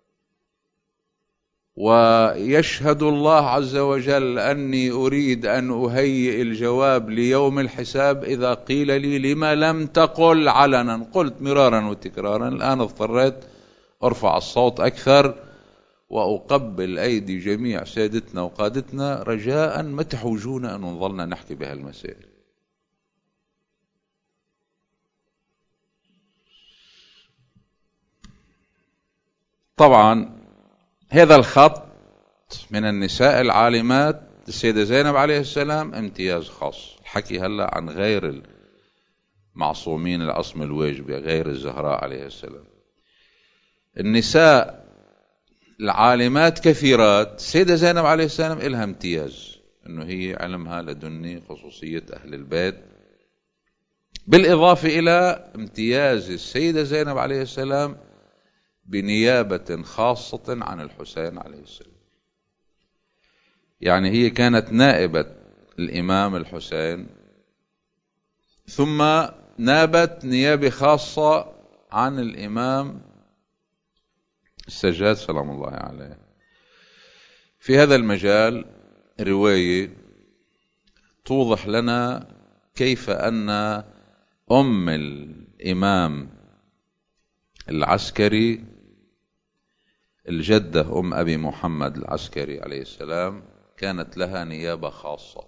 ويشهد الله عز وجل أني أريد أن أهيئ الجواب ليوم الحساب إذا قيل لي لما لم تقل علنا. قلت مرارا وتكرارا، الآن اضطريت أرفع الصوت أكثر وأقبل أيدي جميع سادتنا وقادتنا رجاء ما تحوجونا أن نظلنا نحكي بهالمسائل. طبعا هذا الخط من النساء العالمات السيدة زينب عليه السلام امتياز خاص. الحكي هلأ عن غير المعصومين العصمة الواجبة، غير الزهراء عليه السلام. النساء العالمات كثيرات، السيدة زينب عليه السلام إلها امتياز أنه هي علمها لدني خصوصية أهل البيت، بالإضافة إلى امتياز السيدة زينب عليه السلام بنيابة خاصة عن الحسين عليه السلام. يعني هي كانت نائبة الإمام الحسين، ثم نابت نيابة خاصة عن الإمام السجاد سلام الله عليه. في هذا المجال رواية توضح لنا كيف أن أم الإمام العسكري، الجدة أم أبي محمد العسكري عليه السلام، كانت لها نيابة خاصة.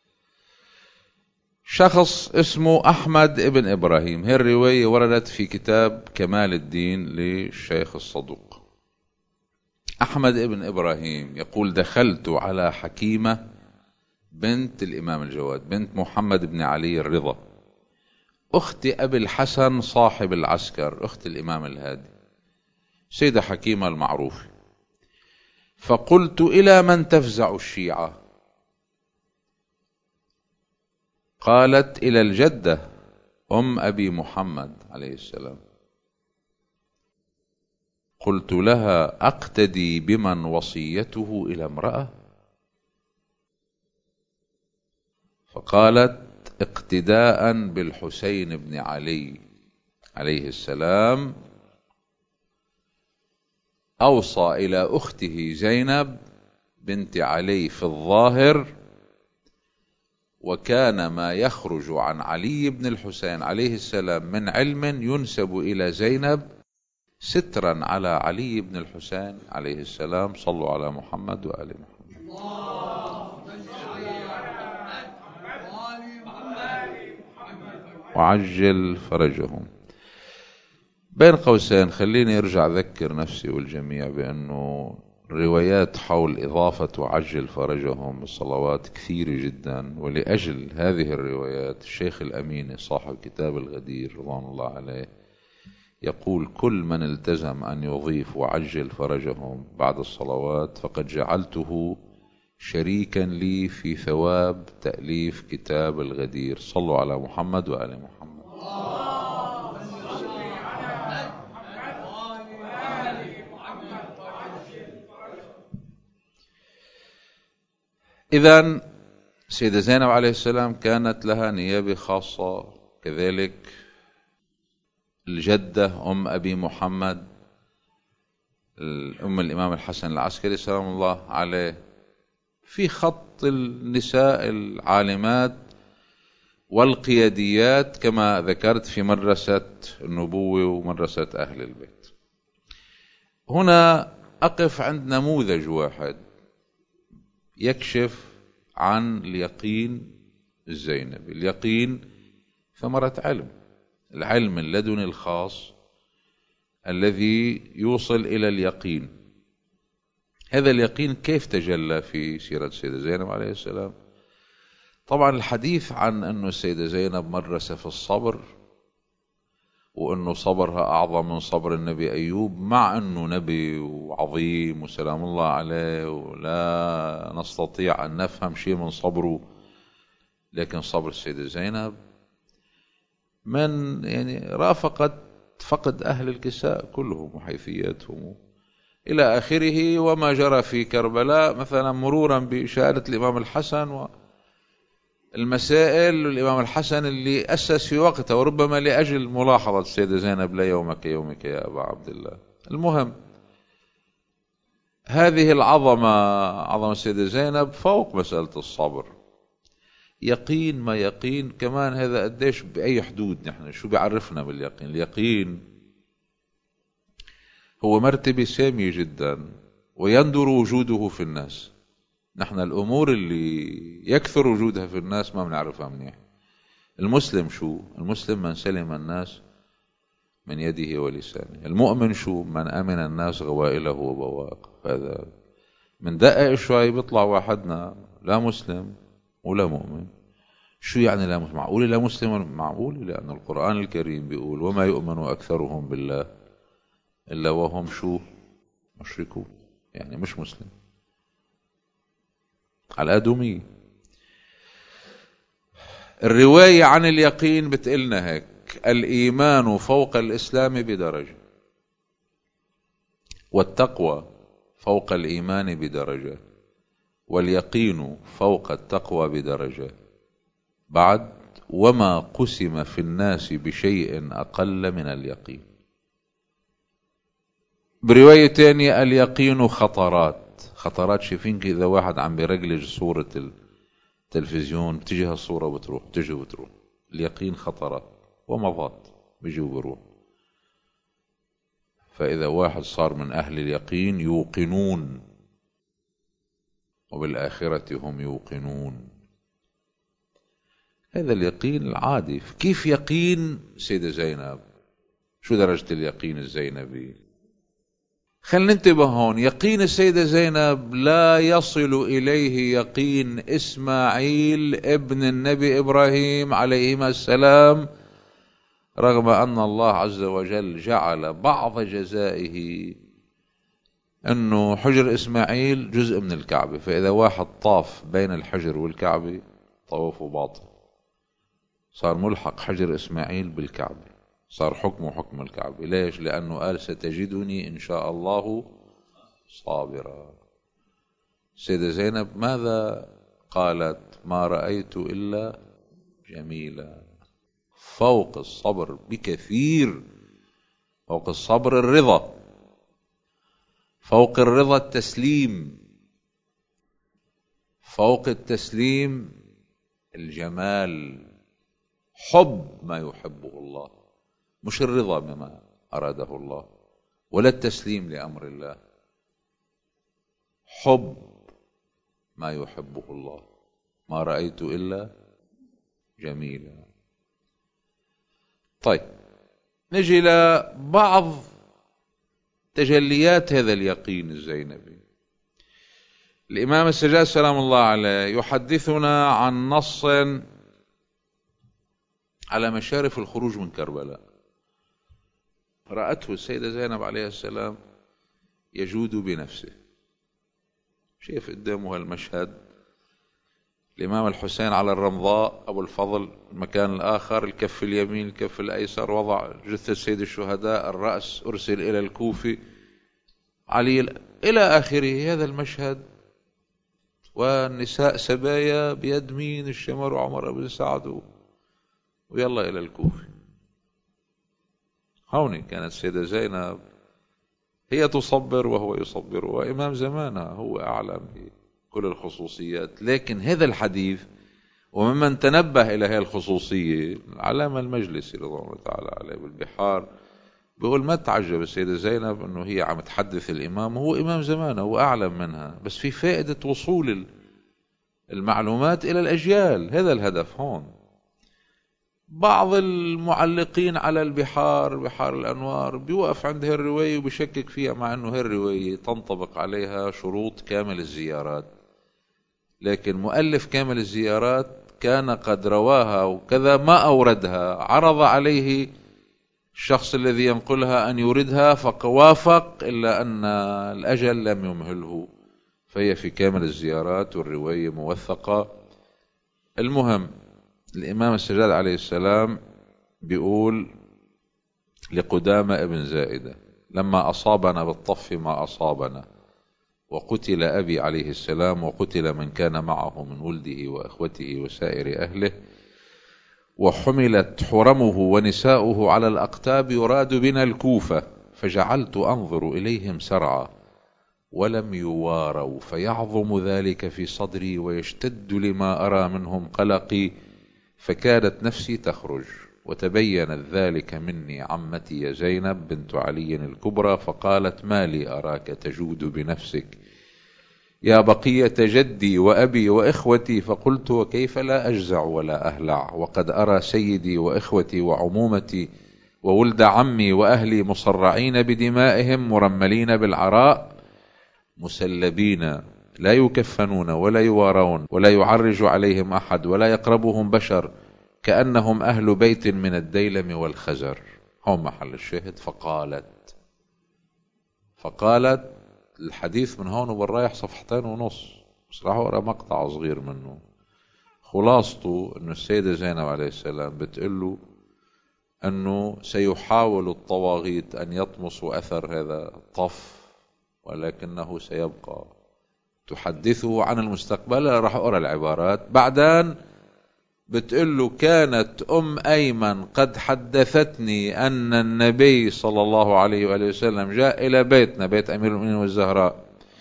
شخص اسمه أحمد ابن إبراهيم، هي الرواية وردت في كتاب كمال الدين للشيخ الصدوق. أحمد ابن إبراهيم يقول: دخلت على حكيمة بنت الإمام الجواد بنت محمد بن علي الرضا، أخت أبي الحسن صاحب العسكر، أخت الإمام الهادي، سيدة حكيمة المعروفة. فقلت: إلى من تفزع الشيعة؟ قالت: إلى الجدة أم أبي محمد عليه السلام. قلت لها: أقتدي بمن وصيته إلى امرأة؟ فقالت: اقتداء بالحسين بن علي عليه السلام، أوصى إلى أخته زينب بنت علي في الظاهر، وكان ما يخرج عن علي بن الحسين عليه السلام من علم ينسب إلى زينب سترا على علي بن الحسين عليه السلام. صلوا على محمد وآل محمد. وعجل فرجهم. بين قوسين خليني ارجع اذكر نفسي والجميع بانه روايات حول اضافة وعجل فرجهم بالصلوات كثيرة جدا، ولاجل هذه الروايات الشيخ الاميني صاحب كتاب الغدير رضوان الله عليه يقول: كل من التزم ان يضيف وعجل فرجهم بعد الصلوات فقد جعلته شريكا لي في ثواب تأليف كتاب الغدير. صلوا على محمد وآل محمد. إذن سيدة زينب عليه السلام كانت لها نيابة خاصة، كذلك الجدة أم أبي محمد أم الإمام الحسن العسكري سلام الله عليه، في خط النساء العالمات والقياديات كما ذكرت في مدرسة النبوة ومدرسة أهل البيت. هنا أقف عند نموذج واحد يكشف عن اليقين الزينبي. اليقين ثمرة علم، العلم اللدني الخاص الذي يوصل إلى اليقين. هذا اليقين كيف تجلى في سيرة السيدة زينب عليه السلام؟ طبعا الحديث عن أن السيدة زينب مدرسة في الصبر، وأنه صبرها أعظم من صبر النبي أيوب، مع أنه نبي وعظيم وسلام الله عليه ولا نستطيع أن نفهم شيء من صبره، لكن صبر السيدة زينب من يعني رافقت فقد أهل الكساء كلهم وحيثياتهم إلى آخره، وما جرى في كربلاء مثلا مرورا بشهادة الإمام الحسن والمسائل الإمام الحسن اللي أسس في وقته، وربما لأجل ملاحظة السيدة زينب: لا يومك يومك يا أبا عبد الله. المهم هذه العظمة، عظمة السيدة زينب فوق مسألة الصبر. يقين ما يقين كمان، هذا قديش بأي حدود نحن شو بيعرفنا باليقين؟ اليقين هو مرتبة سامية جدا ويندر وجوده في الناس. نحن الأمور اللي يكثر وجودها في الناس ما بنعرفها منيح. المسلم شو؟ المسلم من سلم الناس من يده ولسانه. المؤمن شو؟ من أمن الناس غوائله وبواق. هذا من دقق شوي بيطلع واحدنا لا مسلم ولا مؤمن. شو يعني لا مسلم؟ معقول لا مسلم؟ معقول، لأن القرآن الكريم بيقول: وما يؤمن أكثرهم بالله إلا وهم شو؟ مشركون. يعني مش مسلم على الأدومية. الرواية عن اليقين بتقلنا هيك: الإيمان فوق الإسلام بدرجة، والتقوى فوق الإيمان بدرجة، واليقين فوق التقوى بدرجة، بعد وما قسم في الناس بشيء أقل من اليقين. برواية تانية: اليقين خطرات. خطرات شايفين إذا واحد عم بيرجلج صورة التلفزيون بتجي هالصورة وبتروح، بتجي وبتروح. اليقين خطرات ومضات، بيجي وبيروح. فإذا واحد صار من أهل اليقين يوقنون، وبالآخرة هم يوقنون. هذا اليقين العادي. كيف يقين سيدة زينب؟ شو درجة اليقين الزينبي؟ خلينا ننتبه هون. يقين السيدة زينب لا يصل إليه يقين إسماعيل ابن النبي إبراهيم عليهما السلام، رغم أن الله عز وجل جعل بعض جزائه أنه حجر إسماعيل جزء من الكعبة، فإذا واحد طاف بين الحجر والكعبة طوافه باطل. صار ملحق حجر إسماعيل بالكعبة، صار حكمه حكم الكعبة. ليش؟ لأنه قال ستجدني إن شاء الله صابرا. سيدة زينب ماذا قالت؟ ما رأيت إلا جميلا. فوق الصبر بكثير، فوق الصبر الرضا، فوق الرضا التسليم، فوق التسليم الجمال، حب ما يحبه الله، مش الرضا بما أراده الله ولا التسليم لأمر الله، حب ما يحبه الله. ما رأيت إلا جميلا. طيب نجي لبعض تجليات هذا اليقين الزينبي. الإمام السجاد سلام الله عليه يحدثنا عن نص على مشارف الخروج من كربلاء. رأته السيدة زينب عليه السلام يجود بنفسه، شايف قدامه المشهد، الإمام الحسين على الرمضاء، أبو الفضل المكان الآخر، الكف اليمين الكف الأيسر، وضع جثة سيد الشهداء، الرأس أرسل إلى الكوفة، علي إلى آخره. هذا المشهد، والنساء سبايا بيد مين؟ الشمر وعمر بن سعد، ويلا إلى الكوفة. هون كانت السيدة زينب هي تصبر وهو يصبر، وإمام زمانها هو أعلم بكل الخصوصيات. لكن هذا الحديث، وممن تنبه إلى هذه الخصوصية العلامة المجلسي رضوان الله تعالى عليه بالبحار، بيقول ما تعجب السيدة زينب أنه هي عم تحدث الإمام وهو إمام زمانه وأعلم منها، بس في فائدة وصول المعلومات إلى الأجيال، هذا الهدف هون. بعض المعلقين على البحار، بحار الأنوار، بيوقف عند هذه الرواية وبيشكك فيها، مع أنه هذه الرواية تنطبق عليها شروط كامل الزيارات، لكن مؤلف كامل الزيارات كان قد رواها وكذا ما أوردها، عرض عليه الشخص الذي ينقلها أن يوردها فوافق، إلا أن الأجل لم يمهله، فهي في كامل الزيارات والرواية موثقة. المهم الإمام السجاد عليه السلام بيقول لقدامة ابن زائدة: لما أصابنا بالطف ما أصابنا، وقتل أبي عليه السلام، وقتل من كان معه من ولده وإخوته وسائر أهله، وحملت حرمه ونساؤه على الأقتاب، يراد بنا الكوفة، فجعلت أنظر إليهم سرعا ولم يواروا، فيعظم ذلك في صدري ويشتد لما أرى منهم قلقي، فكادت نفسي تخرج. وتبينت ذلك مني عمتي زينب بنت علي الكبرى، فقالت: ما لي أراك تجود بنفسك يا بقية جدي وأبي وإخوتي؟ فقلت: وكيف لا أجزع ولا أهلع، وقد أرى سيدي وإخوتي وعمومتي وولد عمي وأهلي مصرعين بدمائهم، مرملين بالعراء، مسلبين، لا يكفنون ولا يوارون ولا يعرج عليهم أحد ولا يقربهم بشر، كأنهم أهل بيت من الديلم والخزر. هون محل الشاهد. فقالت فقالت الحديث من هون وبالرايح صفحتين ونص، بس راح أقرأ مقطع صغير منه. خلاصته أنه السيدة زينب عليه السلام بتقول له أنه سيحاول الطواغيت أن يطمسوا أثر هذا الطف، ولكنه سيبقى. تحدثه عن المستقبل. راح أقرأ العبارات. بعدين بتقول له: كانت أم أيمن قد حدثتني أن النبي صلى الله عليه وآله وسلم جاء إلى بيتنا، بيت أمير المؤمنين والزهراء،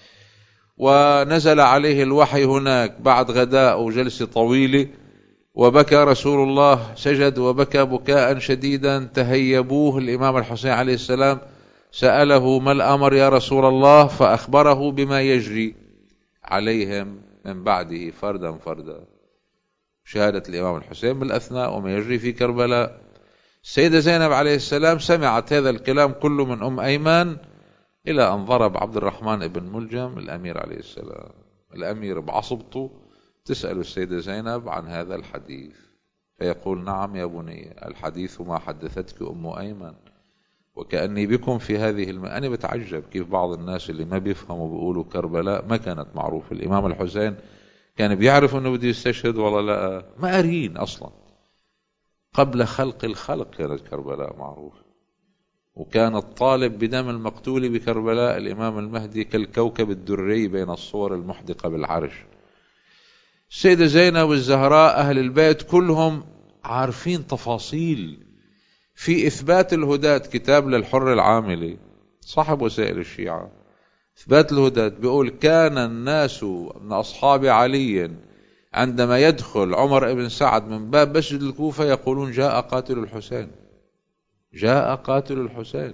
ونزل عليه الوحي هناك بعد غداء وجلسة طويلة، وبكى رسول الله، سجد وبكى بكاء شديدا، تهيبوه. الإمام الحسين عليه السلام سأله: ما الأمر يا رسول الله؟ فأخبره بما يجري عليهم من بعده فردا فردا، شهادة الإمام الحسين بالأثناء وما يجري في كربلاء. السيدة زينب عليه السلام سمعت هذا الكلام كله من أم أيمن، إلى أن ضرب عبد الرحمن بن ملجم الأمير عليه السلام، الأمير بعصبته، تسأل السيدة زينب عن هذا الحديث، فيقول: نعم يا بني، الحديث ما حدثتك أم أيمن، وكأني بكم في هذه الم... أنا بتعجب كيف بعض الناس اللي ما بيفهموا بيقولوا كربلاء ما كانت معروفة. الإمام الحسين كان بيعرف أنه بده يستشهد ولا لا؟ ما قارين أصلا. قبل خلق الخلق كانت كربلاء معروفة، وكان الطالب بدم المقتول بكربلاء الإمام المهدي كالكوكب الدري بين الصور المحدقة بالعرش. السيدة زينب والزهراء أهل البيت كلهم عارفين تفاصيل في إثبات الهداة. كتاب للحر العاملي صاحب وسائل الشيعة إثبات الهداة بيقول: كان الناس من أصحاب علي عندما يدخل عمر بن سعد من باب مسجد الكوفة يقولون: جاء قاتل الحسين، جاء قاتل الحسين.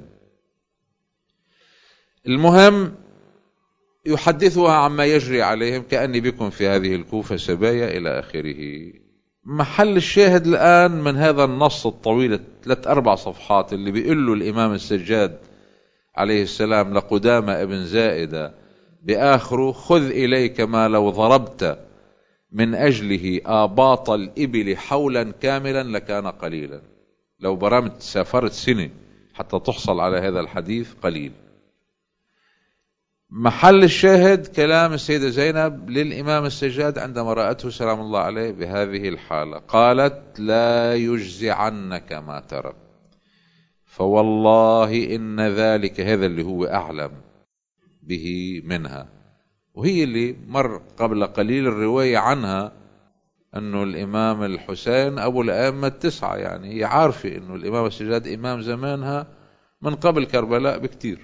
المهم يحدثها عما يجري عليهم كأني بكم في هذه الكوفة سبايا إلى آخره. محل الشاهد الآن من هذا النص الطويل ثلاث أربع صفحات اللي بيقول له الإمام السجاد عليه السلام لقدامى ابن زائدة بآخره: خذ إليك ما لو ضربت من أجله آباط الإبل حولا كاملا لكان قليلا. لو برمت سافرت سنة حتى تحصل على هذا الحديث قليل. محل الشاهد كلام السيدة زينب للإمام السجاد عندما رأته سلام الله عليه بهذه الحالة، قالت: لا يجزعنك ما ترى، فوالله إن ذلك، هذا اللي هو أعلم به منها، وهي اللي مر قبل قليل الرواية عنها أنه الإمام الحسين أبو الأئمة التسعة، يعني هي عارفة أنه الإمام السجاد إمام زمانها من قبل كربلاء بكتير.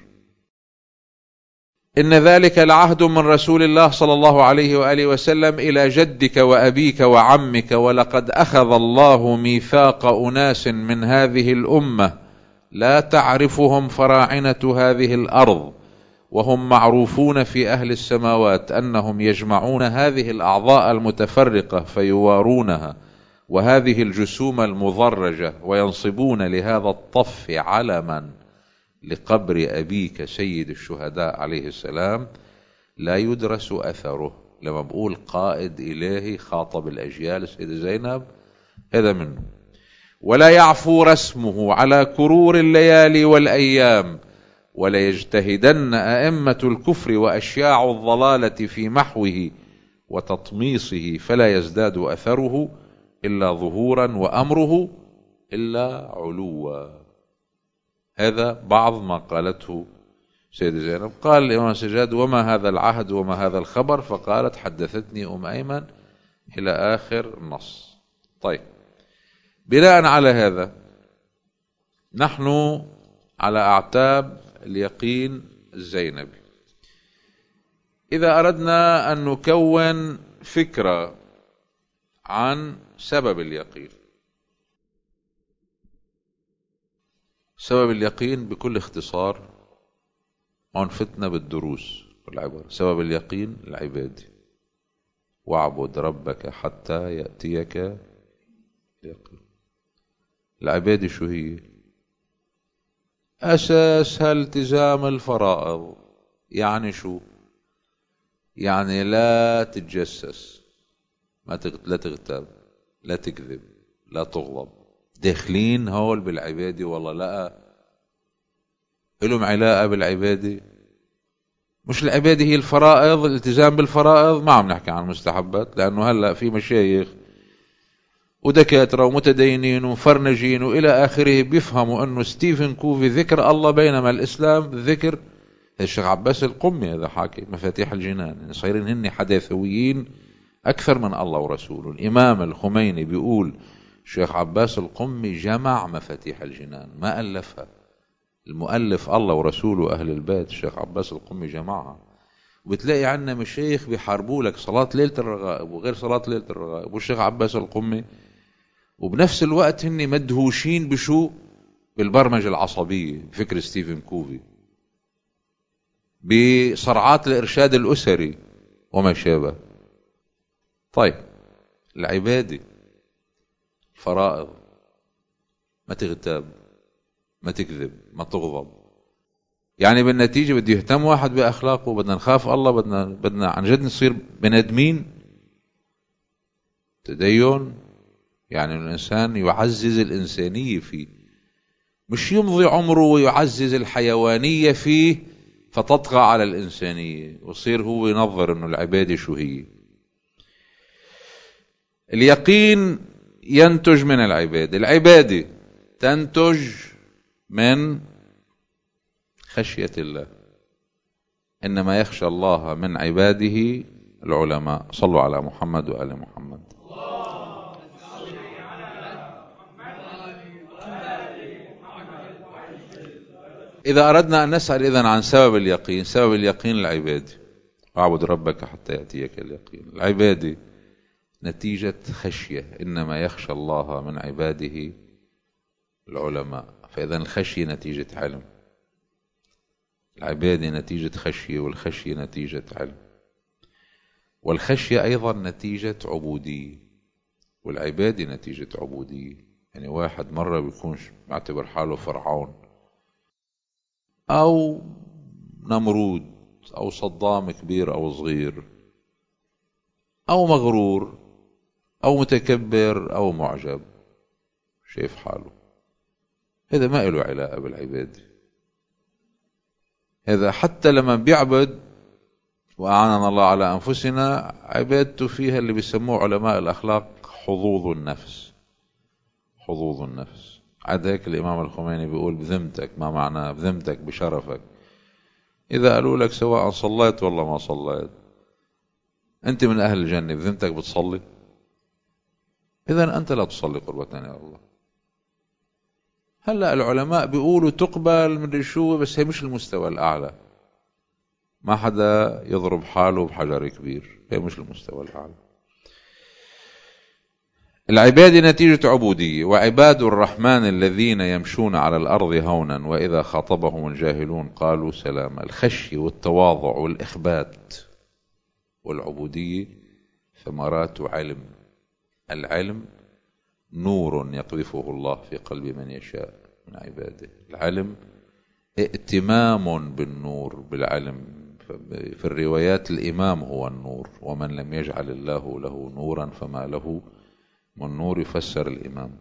إن ذلك لعهد من رسول الله صلى الله عليه وآله وسلم إلى جدك وأبيك وعمك، ولقد أخذ الله ميثاق أناس من هذه الأمة لا تعرفهم فراعنة هذه الأرض وهم معروفون في أهل السماوات أنهم يجمعون هذه الأعضاء المتفرقة فيوارونها وهذه الجسوم المضرجة وينصبون لهذا الطف علما لقبر أبيك سيد الشهداء عليه السلام لا يدرس أثره. لما بقول قائد إلهي خاطب الأجيال السيدة زينب هذا منه. ولا يعفو رسمه على كرور الليالي والأيام، ولا يجتهدن أئمة الكفر وأشياع الضلالة في محوه وتطميسه فلا يزداد أثره إلا ظهورا وأمره إلا علوا. هذا بعض ما قالته سيدة زينب. قال الإمام السجاد: وما هذا العهد وما هذا الخبر؟ فقالت: حدثتني أم أيمن إلى آخر النص. طيب، بناء على هذا نحن على أعتاب اليقين الزينبي. إذا أردنا أن نكون فكرة عن سبب اليقين، سبب اليقين بكل اختصار عنفتنا بالدروس والعبر. سبب اليقين العبادة، واعبد ربك حتى يأتيك اليقين. العبادة شو هي؟ أساسها التزام الفرائض. يعني شو؟ يعني لا تتجسس، ما تغت... لا تغتاب، لا تكذب، لا تغضب. داخلين هول بالعبادة والله لا إلهم علاقة بالعبادة. مش العبادة هي الفرائض، الالتزام بالفرائض. ما عم نحكي عن المستحبات، لأنه هلأ في مشايخ ودكاترة ومتدينين ومفرنجين وإلى آخره بيفهموا أنه ستيفن كوفي ذكر الله بينما الإسلام ذكر الشيخ عباس القمي. هذا حاكي مفاتيح الجنان، يعني صايرين هن حداثويين أكثر من الله ورسوله. الإمام الخميني بيقول الشيخ عباس القمي جمع مفاتيح الجنان، ما ألفها. المؤلف الله ورسوله أهل البيت، الشيخ عباس القمي جمعها. وبتلاقي عنا مشايخ بيحاربوا لك صلاة ليلة الرغائب وغير صلاة ليلة الرغائب والشيخ عباس القمي، وبنفس الوقت هن مدهوشين بشو؟ بالبرمجة العصبية، فكر ستيفن كوفي، بصرعات الإرشاد الأسري وما شابه. طيب، العبادة فرائض، ما تغتاب، ما تكذب، ما تغضب. يعني بالنتيجة بده يهتم واحد بأخلاقه، بدنا نخاف الله، بدنا بدنا عن جد نصير بني آدمين. تدين يعني الإنسان يعزز الإنسانية فيه، مش يمضي عمره ويعزز الحيوانية فيه فتطغى على الإنسانية ويصير هو ينظر إنه العبادة شو هي. اليقين ينتج من العبادة. العبادة تنتج من خشية الله. إنما يخشى الله من عباده العلماء. صلوا على محمد وآل محمد. إذا أردنا أن نسأل إذن عن سبب اليقين، سبب اليقين العبادة. اعبد ربك حتى يأتيك اليقين. العبادة نتيجة خشية. إنما يخشى الله من عباده العلماء. فإذا الخشية نتيجة علم، العبادة نتيجة خشية، والخشية نتيجة علم، والخشية أيضا نتيجة عبودية، والعبادة نتيجة عبودية. يعني واحد مرة بيكونش معتبر حاله فرعون أو نمرود أو صدام كبير أو صغير أو مغرور أو متكبر أو معجب، شايف حاله، هذا ما له علاقة بالعبادة. هذا حتى لما بيعبد، وأعاننا الله على أنفسنا، عبادته فيها اللي بيسموه علماء الأخلاق حظوظ النفس. حظوظ النفس. عاد هيك الإمام الخميني بيقول بذمتك، ما معناه بذمتك؟ بشرفك. إذا قالوا لك سواء صليت ولا ما صليت أنت من أهل الجنة، بذمتك بتصلي؟ إذن أنت لا تصلي قربة يا الله. هلأ العلماء بيقولوا تقبل من شو، بس هي مش المستوى الأعلى. ما حدا يضرب حاله بحجر كبير، هي مش المستوى الأعلى. العبادة نتيجة عبودية. وعباد الرحمن الذين يمشون على الأرض هونا وإذا خاطبهم الجاهلون قالوا سلاما. الخشية والتواضع والإخبات والعبودية ثمرات علم. العلم نور يقذفه الله في قلب من يشاء من عباده. العلم ائتمام بالنور، بالعلم. في الروايات الإمام هو النور، ومن لم يجعل الله له نورا فما له من نور. يفسر الإمام.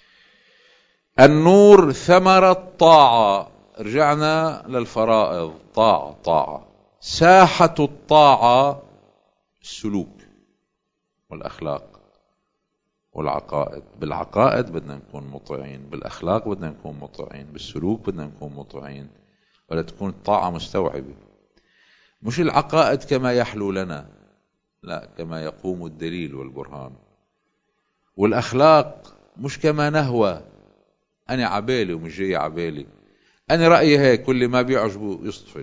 النور ثمرة طاعة. رجعنا للفرائض. طاعة طاعة. ساحة الطاعة السلوك والأخلاق والعقائد. بالعقائد بدنا نكون مطيعين، بالأخلاق بدنا نكون مطيعين، بالسلوك بدنا نكون مطيعين، ولا تكون الطاعة مستوعبة. مش العقائد كما يحلو لنا، لا، كما يقوم الدليل والبرهان. والأخلاق مش كما نهوى، أنا عبالي ومش جاي عبالي، أنا رأيي هيك، كل ما بيعجبه يصطفل.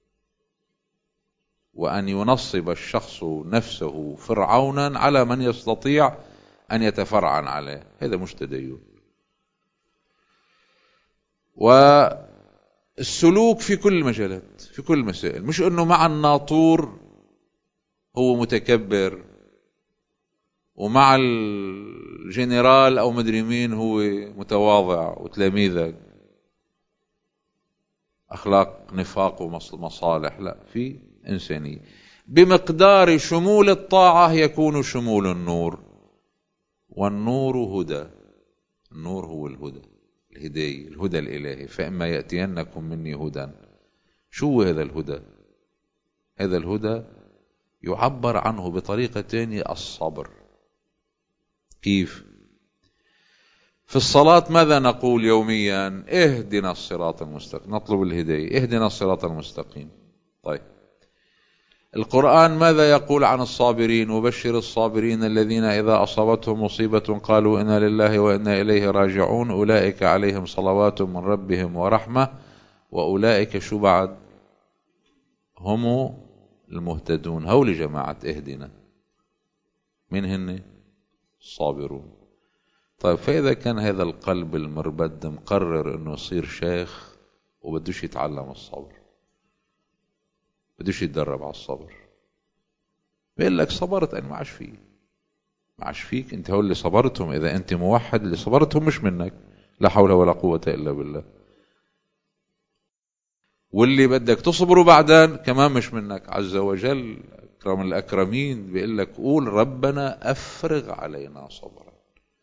وأن ينصب الشخص نفسه فرعونا على من يستطيع أن يتفرعن عليه، هذا مش تدين. والسلوك في كل المجالات، في كل المسائل. مش أنه مع الناطور هو متكبر، ومع الجنرال أو مدري مين هو متواضع وتلاميذك. أخلاق نفاق ومصالح، لا، في إنسانية. بمقدار شمول الطاعة يكون شمول النور. والنور هدى. النور هو الهدى، الهداية، الهدى الإلهي. فإما يأتينكم مني هدى. شو هذا الهدى؟ هذا الهدى يعبر عنه بطريقة تانية، الصبر. كيف؟ في الصلاة ماذا نقول يوميا؟ اهدنا الصراط المستقيم، نطلب الهداية، اهدنا الصراط المستقيم. طيب، القرآن ماذا يقول عن الصابرين؟ وبشر الصابرين الذين إذا أصابتهم مصيبة قالوا إنا لله وإنا إليه راجعون أولئك عليهم صلوات من ربهم ورحمة وأولئك شو بعد؟ هم المهتدون. هول جماعة اهدنا، من هن؟ الصابرون. طيب، فإذا كان هذا القلب المربد مقرر أنه يصير شيخ وبدوش يتعلم الصبر، بدوش يتدرب على الصبر، بيقول لك صبرت أنا ما عاش فيه، ما عاش فيك أنت. هو اللي صبرتهم، إذا أنت موحد اللي صبرتهم مش منك، لا حول ولا قوة إلا بالله. واللي بدك تصبروا بعدين كمان مش منك عز وجل. أكرم الأكرمين بيقول لك قول ربنا أفرغ علينا صبرا.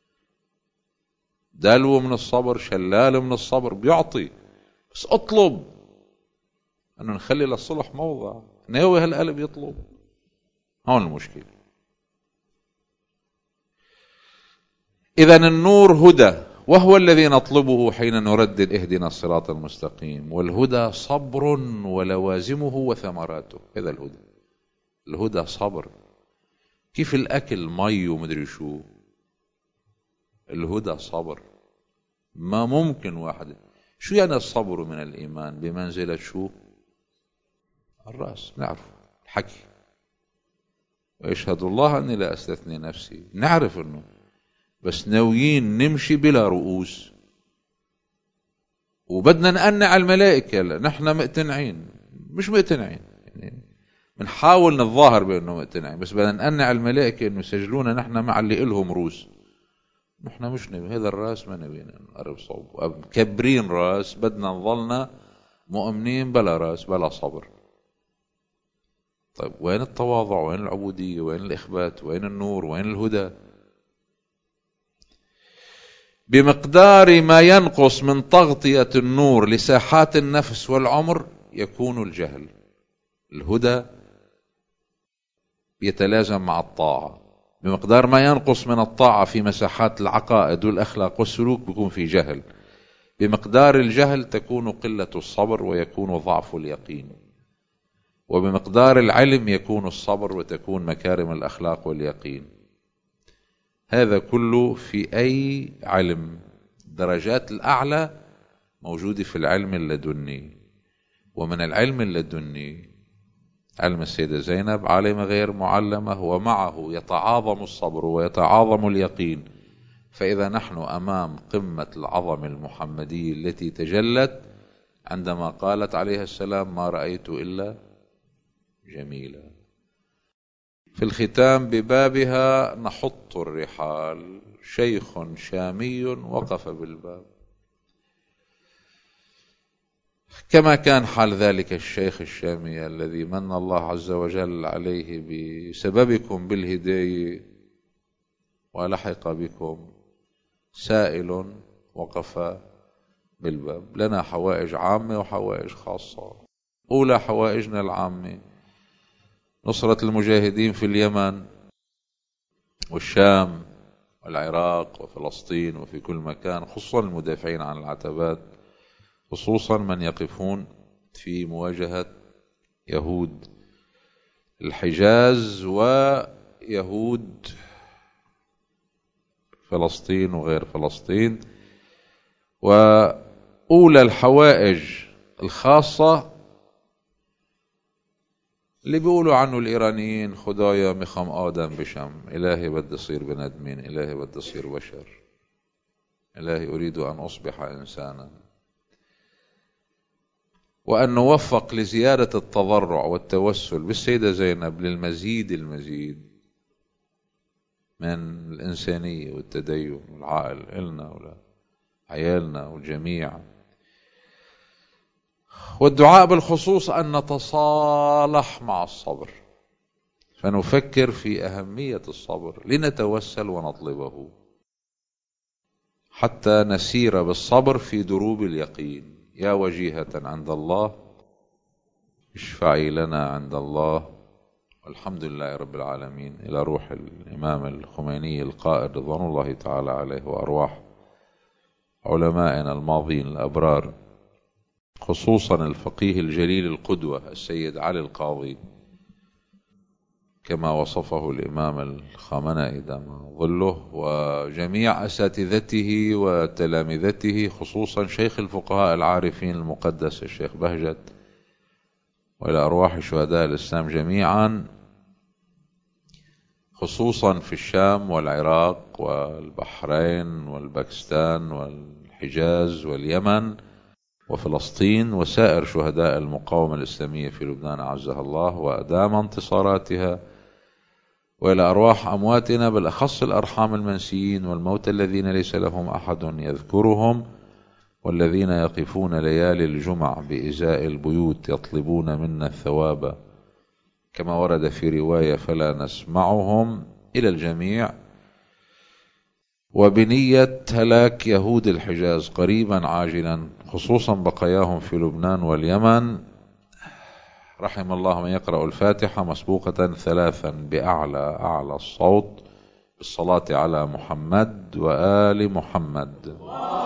دلو من الصبر، شلال من الصبر، بيعطي، بس اطلب أنه نخلي للصلح موضع، ناوي هالقلب يطلب. هون المشكلة. إذن النور هدى، وهو الذي نطلبه حين نردد اهدنا الصراط المستقيم. والهدى صبر ولوازمه وثمراته. هذا الهدى. الهدى صبر، كيف الأكل مي ومدري شو. الهدى صبر. ما ممكن واحد. شو يعني الصبر من الإيمان؟ بمنزلة شو؟ الرأس. نعرف الحكي، ويشهد الله أني لا أستثني نفسي. نعرف أنه بس ناويين نمشي بلا رؤوس، وبدنا نقنع الملائكة. نحن مقتنعين، مش مقتنعين يعني، بنحاول نتظاهر بأنه مقتنعين، بس بدنا نقنع الملائكة أنه يسجلونا نحن مع اللي إلهم روس. نحن مش نبي هذا الراس، ما نبي نقرب صوب مكبرين راس، بدنا نظلنا مؤمنين بلا راس بلا صبر. طيب وين التواضع؟ وين العبودية؟ وين الإخبات؟ وين النور؟ وين الهدى؟ بمقدار ما ينقص من تغطية النور لساحات النفس والعمر يكون الجهل. الهدى يتلازم مع الطاعة. بمقدار ما ينقص من الطاعة في مساحات العقائد والأخلاق والسلوك بيكون في جهل. بمقدار الجهل تكون قلة الصبر ويكون ضعف اليقين. وبمقدار العلم يكون الصبر وتكون مكارم الأخلاق واليقين. هذا كله في أي علم. درجات الأعلى موجودة في العلم اللدني. ومن العلم اللدني علم السيدة زينب، عالمة غير معلمة، ومعه يتعاظم الصبر ويتعاظم اليقين. فإذا نحن أمام قمة العظمة المحمدية التي تجلت عندما قالت عليه السلام ما رأيت إلا جميلة. في الختام ببابها نحط الرحال، شيخ شامي وقف بالباب. كما كان حال ذلك الشيخ الشامي الذي من الله عز وجل عليه بسببكم بالهداية ولحق بكم، سائل وقف بالباب. لنا حوائج عامة وحوائج خاصة. أولى حوائجنا العامة نصرة المجاهدين في اليمن والشام والعراق وفلسطين وفي كل مكان، خصوصا المدافعين عن العتبات، خصوصا من يقفون في مواجهة يهود الحجاز ويهود فلسطين وغير فلسطين. وأولى الحوائج الخاصة اللي بيقولوا عنه الإيرانيين خدايا مخم آدم بشم، إلهي بدي أصير بن آدمين، إلهي بدي أصير بشر، إلهي أريد أن أصبح إنسانا. وأن نوفق لزيادة التضرع والتوسل بالسيدة زينب للمزيد المزيد من الإنسانية والتدين والعقل إلنا ولا عيالنا والجميع. والدعاء بالخصوص أن نتصالح مع الصبر، فنفكر في أهمية الصبر لنتوسل ونطلبه حتى نسير بالصبر في دروب اليقين. يا وجيهة عند الله اشفعي لنا عند الله. والحمد لله رب العالمين. إلى روح الإمام الخميني القائد رضوان الله تعالى عليه، وأرواح علمائنا الماضين الأبرار، خصوصا الفقيه الجليل القدوة السيد علي القاضي كما وصفه الإمام الخامنئي دام ظله، وجميع أساتذته وتلامذته، خصوصا شيخ الفقهاء العارفين المقدس الشيخ بهجت، وإلى أرواح شهداء الإسلام جميعا، خصوصا في الشام والعراق والبحرين والباكستان والحجاز واليمن وفلسطين، وسائر شهداء المقاومة الإسلامية في لبنان أعزها الله وأدام انتصاراتها، وإلى أرواح أمواتنا بالأخص الأرحام المنسيين والموتى الذين ليس لهم أحد يذكرهم، والذين يقفون ليالي الجمع بإزاء البيوت يطلبون منا الثواب كما ورد في رواية فلا نسمعهم، إلى الجميع. وبنية هلاك يهود الحجاز قريبا عاجلا، خصوصا بقاياهم في لبنان واليمن. رحم الله من يقرأ الفاتحة مسبوقة ثلاثا بأعلى أعلى الصوت بالصلاة على محمد وآل محمد.